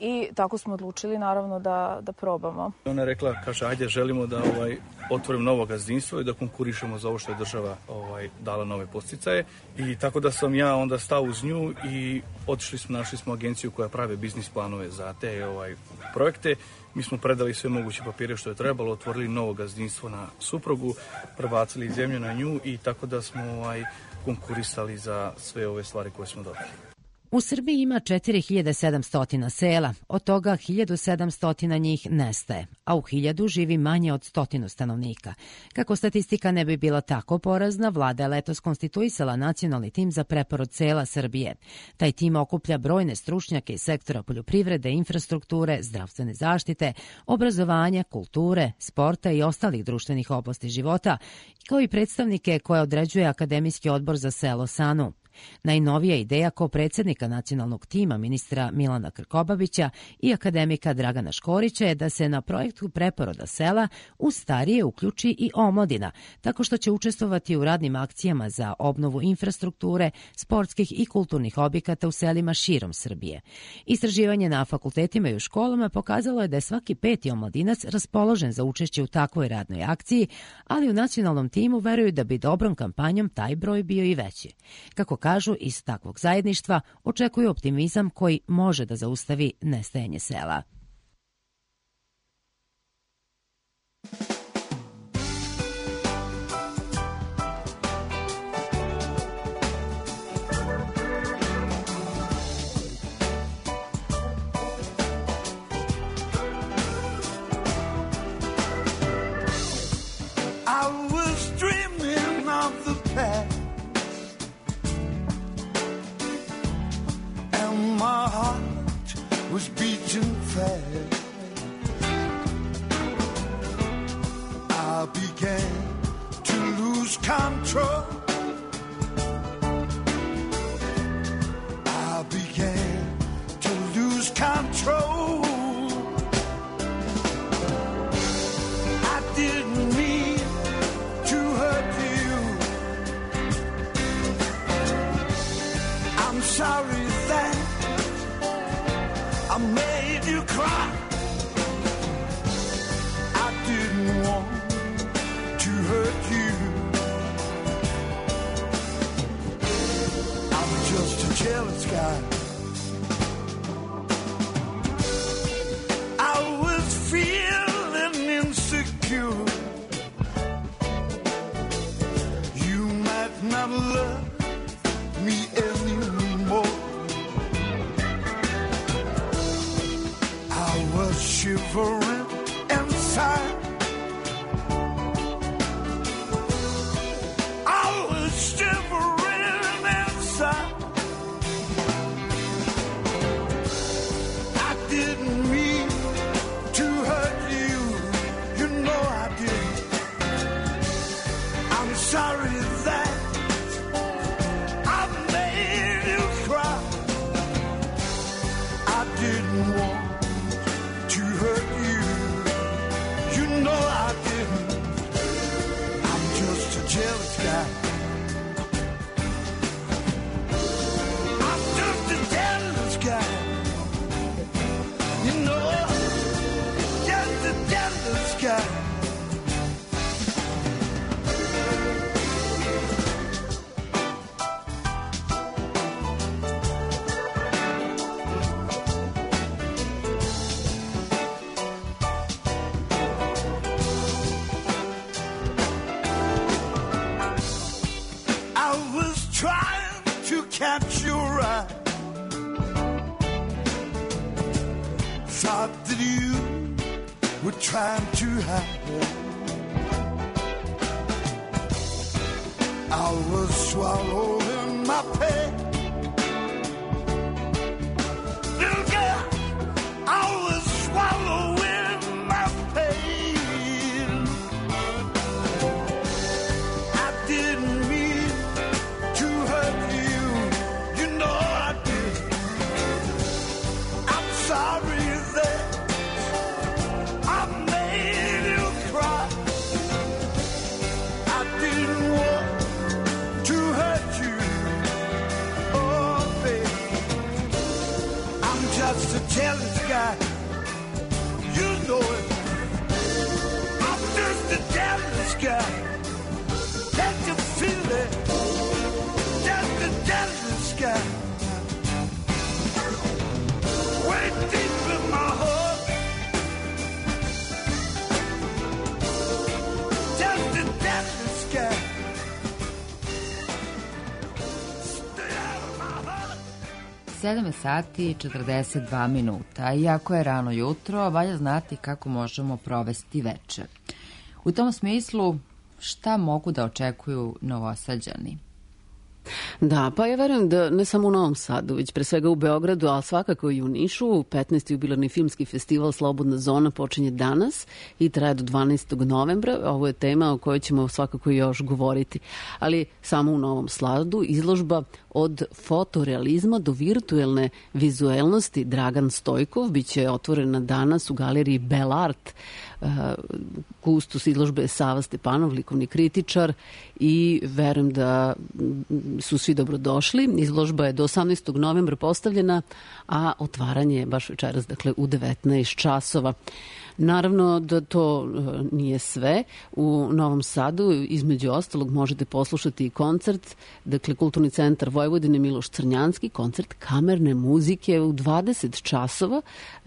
Speaker 19: i tako smo odlučili naravno da probamo.
Speaker 2: Ona je rekla, kaže, ajde, želimo da otvorimo novo gazdinstvo i da konkurišemo za ovo što je država dala nove podsticaje. I tako da sam ja onda stao uz nju i našli smo agenciju koja prave biznis planove za te projekte. Mi smo predali sve moguće papire što je trebalo, otvorili novo gazdinstvo na suprugu, prebacili zemlju na nju i tako da smo konkurisali za sve ove stvari koje smo dobili.
Speaker 9: U Srbiji ima 4700 sela, od toga 1700 njih nestaje, a u 1000 živi manje od 100 stanovnika. Kako statistika ne bi bila tako porazna, vlada je letos konstituisala nacionalni tim za preporod sela Srbije. Taj tim okuplja brojne stručnjake iz sektora poljoprivrede, infrastrukture, zdravstvene zaštite, obrazovanja, kulture, sporta i ostalih društvenih oblasti života, kao i predstavnike koje određuje Akademijski odbor za selo SANU. Najnovija ideja kopredsednika nacionalnog tima ministra Milana Krkobabića i akademika Dragana Škorića je da se na projektu preporoda sela u starije uključi i omladina, tako što će učestvovati u radnim akcijama za obnovu infrastrukture, sportskih i kulturnih objekata u selima širom Srbije. Istraživanje na fakultetima i u školama pokazalo je da je svaki 5. omladinac raspoložen za učešće u takvoj radnoj akciji, ali u nacionalnom timu veruju da bi dobrom kampanjom taj broj bio i veći. Kako kažu, iz takvog zajedništva očekuju optimizam koji može da zaustavi nestajanje sela.
Speaker 8: I was dreaming of the past. My heart was beating fast. I began to lose control. I began to lose control. I didn't mean to hurt you. I'm sorry that I made you cry. I didn't want to hurt you. I'm just a jealous guy. I was feeling insecure. You might not love me anymore. I was shivering inside. I was shivering inside. I didn't mean to hurt you. You know I didn't. I'm sorry that I made you cry. I didn't want to hurt you. You know I didn't. I'm just a jealous guy. I'm just a jealous guy. You know, just a jealous guy. Catch your eye. Thought that you were trying to hide. I was swallowing my pain. Little girl, I was swallowing my pain. I didn't mean to hurt you. Sorry that I made you cry. I didn't want to hurt you.
Speaker 3: 7 sati i 42 minuta. Iako je rano jutro, valja znati kako možemo provesti večer. U tom smislu, šta mogu da očekuju Novosađani?
Speaker 5: Da, pa ja verujem da ne samo u Novom Sadu, već pre svega u Beogradu, ali svakako i u Nišu. 15. jubilarni filmski festival Slobodna zona počinje danas i traje do 12. novembra. Ovo je tema o kojoj ćemo svakako još govoriti. Ali samo u Novom Sadu izložba od fotorealizma do virtuelne vizuelnosti Dragan Stojkov biće otvorena danas u galeriji Belart. Kustos izložbe je Sava Stepanov, likovni kritičar, i verujem da su svi dobrodošli. Izložba je do 18. novembra postavljena, a otvaranje je baš večeras, dakle u 19 časova. Naravno da to nije sve. U Novom Sadu, između ostalog, možete poslušati i koncert, dakle Kulturni centar Vojvodine Miloš Crnjanski, koncert kamerne muzike u 20 časova,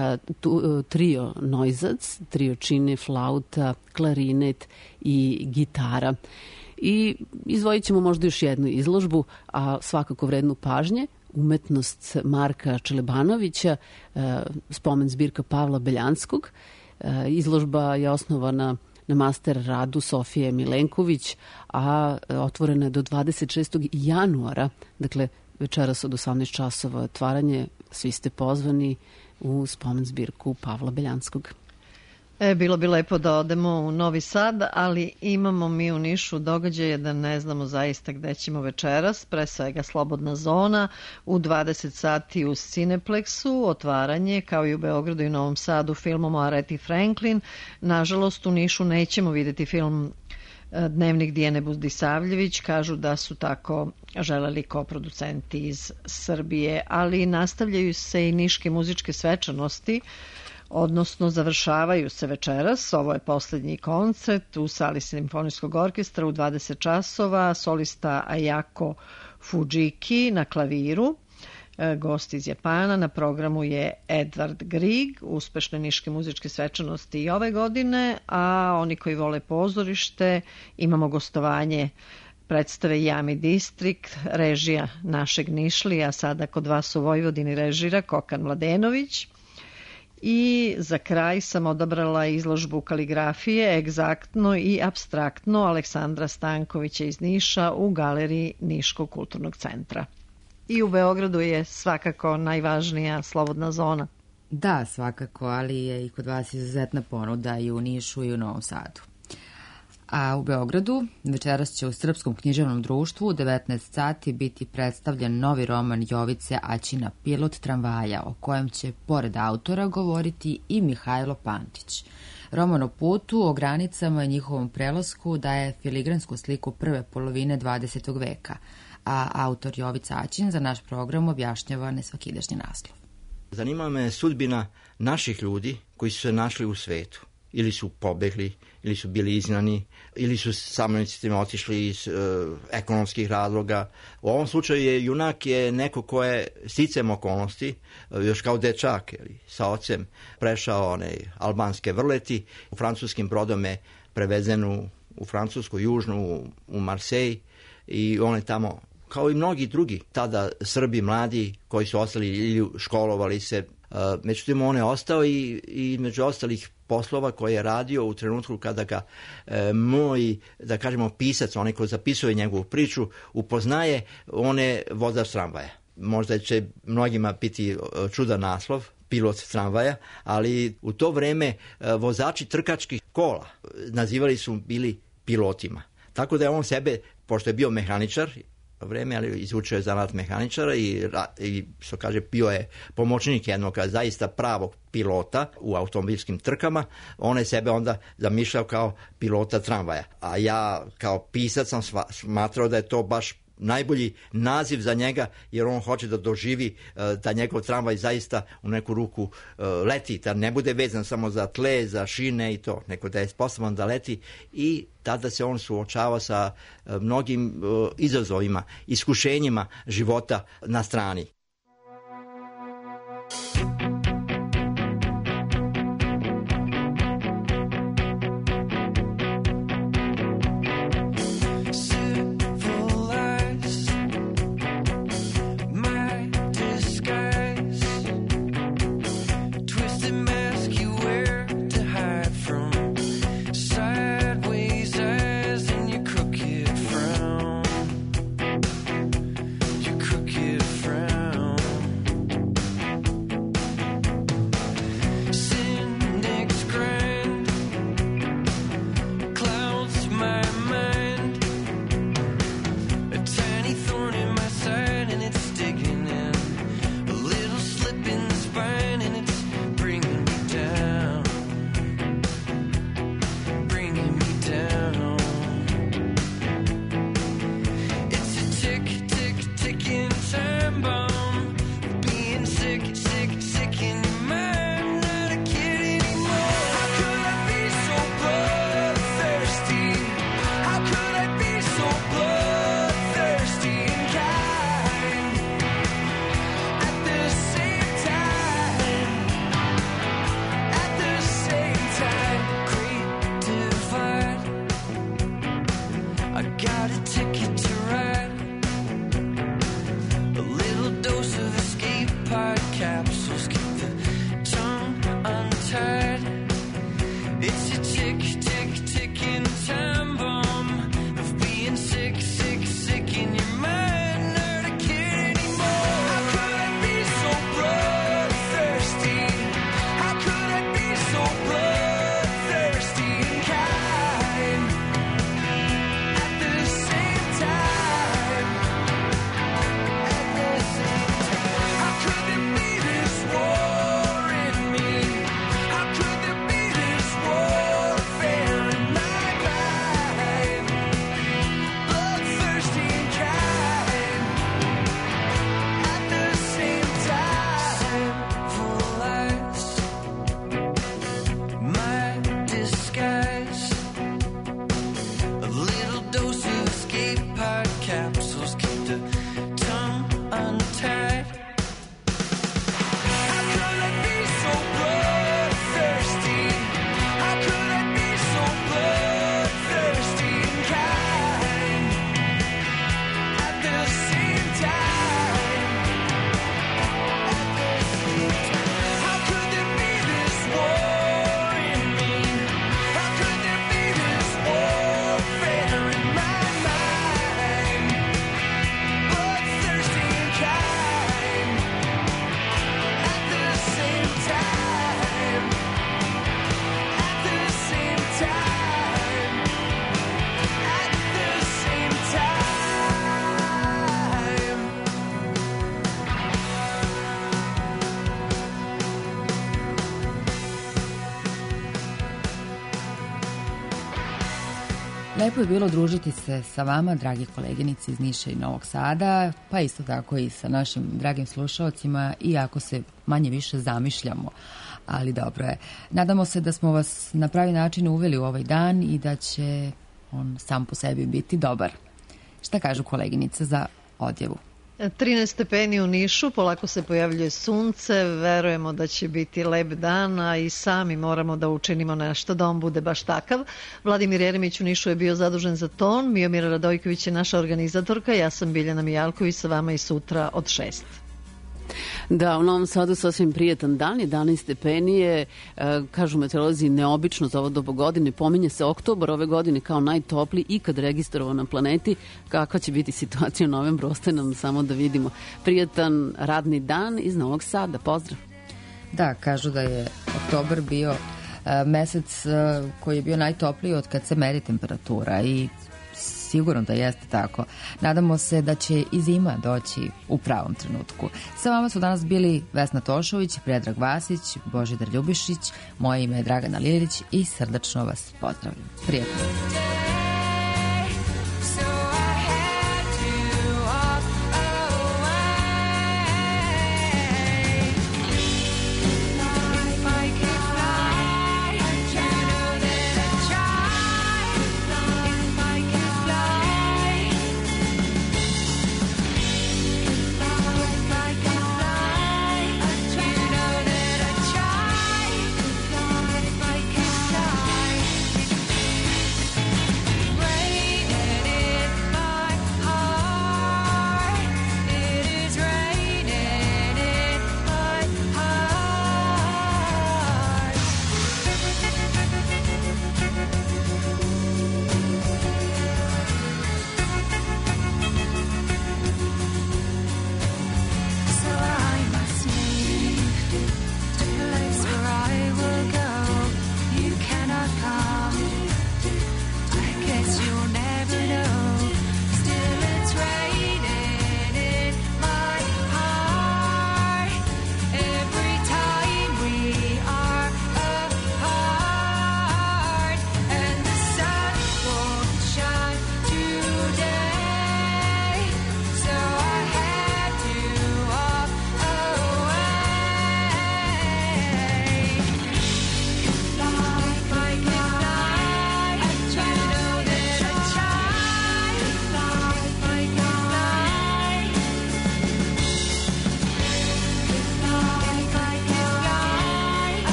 Speaker 5: trio Noizac, trio čine flauta, klarinet i gitara. I izdvojit ćemo možda još jednu izložbu, a svakako vrednu pažnje, umetnost Marka Čelebanovića, spomen zbirka Pavla Beljanskog. Izložba je osnovana na master radu Sofije Milenković, a otvorena je do 26. januara, dakle večeras od 18 časova otvaranje, svi ste pozvani u spomen zbirku Pavla Beljanskog.
Speaker 11: Bilo bi lepo da odemo u Novi Sad, ali imamo mi u Nišu događaje da ne znamo zaista gde ćemo večeras. Pre svega Slobodna zona u 20 sati u Cineplexu, otvaranje kao i u Beogradu i Novom Sadu filmom o Areti Franklin. Nažalost u Nišu nećemo videti film Dnevnik Dijane Budisavljević, kažu da su tako želeli koproducenti iz Srbije, ali nastavljaju se i niške muzičke svečanosti, odnosno završavaju se večeras. Ovo je poslednji koncert u sali Simfonijskog orkestra u 20 časova, solista Ayako Fujiki na klaviru, gost iz Japana. Na programu je Edvard Grieg, uspešne niške muzičke svečanosti i ove godine, a oni koji vole pozorište, imamo gostovanje predstave Yami District, režija našeg Nišlija, sada kod vas u Vojvodini režira Kokan Mladenović. I za kraj sam odabrala izložbu kaligrafije egzaktno i apstraktno Aleksandra Stankovića iz Niša u galeriji Niškog kulturnog centra. I u Beogradu je svakako najvažnija Slobodna zona.
Speaker 3: Da, svakako, ali je i kod vas izuzetna ponuda i u Nišu i u Novom Sadu. A u Beogradu večeras će u Srpskom književnom društvu u 19 sati biti predstavljen novi roman Jovice Aćina Pilot tramvaja, o kojem će pored autora govoriti i Mihajlo Pantić. Roman o putu, o granicama i njihovom prelasku daje filigransku sliku prve polovine 20. veka, a autor Jovica Aćin za naš program objašnjava nesvakidašnji naslov.
Speaker 12: Zanima me sudbina naših ljudi koji su se našli u svetu. Ili su pobegli, ili su bili izgnani, ili su samoinicijativno otišli iz ekonomskih razloga. U ovom slučaju je junak neko ko je sticem okolnosti, još kao dečak sa ocem, prešao one albanske vrleti. U francuskim brodom je prevezen u Francusku, južnu, u Marseille, i on je tamo, kao i mnogi drugi, tada Srbi mladi koji su ostali ili školovali se. Međutim, on je ostao i među ostalih poslova koje je radio u trenutku kada ga moj, da kažemo, pisac, onaj ko zapisuje njegovu priču, upoznaje, on je vozač tramvaja. Možda će mnogima biti čudan naslov, pilot tramvaja, ali u to vreme vozači trkačkih kola nazivali su bili pilotima. Tako da je on sebe, pošto je bio mehaničar, vreme, ali izučio je zanat mehaničara i što kaže, bio je pomoćnik jednog zaista pravog pilota u automobilskim trkama. On je sebe onda zamišljao kao pilota tramvaja. A ja kao pisac sam smatrao da je to baš najbolji naziv za njega, jer on hoće da doživi da njegov tramvaj zaista u neku ruku leti, da ne bude vezan samo za tle, za šine i to, nego da je sposoban da leti, i tada se on suočava sa mnogim izazovima, iskušenjima života na strani.
Speaker 8: Civilized, my disguise.
Speaker 4: ticket to ride. A little dose of escape pod capsules keep the tongue untied. It's a tick, tick, ticking time bomb of being sick, sick, sick in your mind. Not a kid anymore. How could I be so bloodthirsty? How could I be so bloodthirsty and kind at the same time? At the same time, how could there be this war in me? How could there be this warfare in my mind? Bloodthirsty and kind at the same time. Full lies, my disguise. A little dose of escape pod capsules keep the tongue untied. How could I be so bloodthirsty? How could I be so bloodthirsty and kind at the same time? At the same time, how could there be this war in me? How could there be this warfare in my mind? Bloodthirsty and kind at the same time. At the same time. At the same time.
Speaker 3: Lepo je bilo družiti se sa vama, dragi koleginici iz Niša i Novog Sada, pa isto tako i sa našim dragim slušalcima, iako se manje više zamišljamo, ali dobro je. Nadamo se da smo vas na pravi način uveli u ovaj dan i da će on sam po sebi biti dobar. Šta kažu koleginice za odjevu?
Speaker 11: 13 stepeni u Nišu, polako se pojavljuje sunce, verujemo da će biti lep dan, a i sami moramo da učinimo nešto da on bude baš takav. Vladimir Jeremić u Nišu je bio zadužen za ton, Miomira Radojković je naša organizatorka, ja sam Biljana Mijalković, sa vama i sutra od 6.
Speaker 5: Da, u Novom Sadu sasvim prijetan dan, 11 stepeni je, kažu meteorolozi, neobično za ovo dobu godine. Pominje se oktobar ove godine kao najtopliji ikad registrovan na planeti. Kakva će biti situacija u novembru, ostaje nam samo da vidimo. Prijetan radni dan iz Novog Sada. Pozdrav!
Speaker 3: Da, kažu da je oktobar bio mesec koji je bio najtopliji od kad se meri temperatura i sigurno da jeste tako. Nadamo se da će i zima doći u pravom trenutku. Sa vama su danas bili Vesna Tošović, Predrag Vasić, Božidar Ljubišić, moje ime je Dragana Lilić i srdačno vas pozdravljam. Prijatno.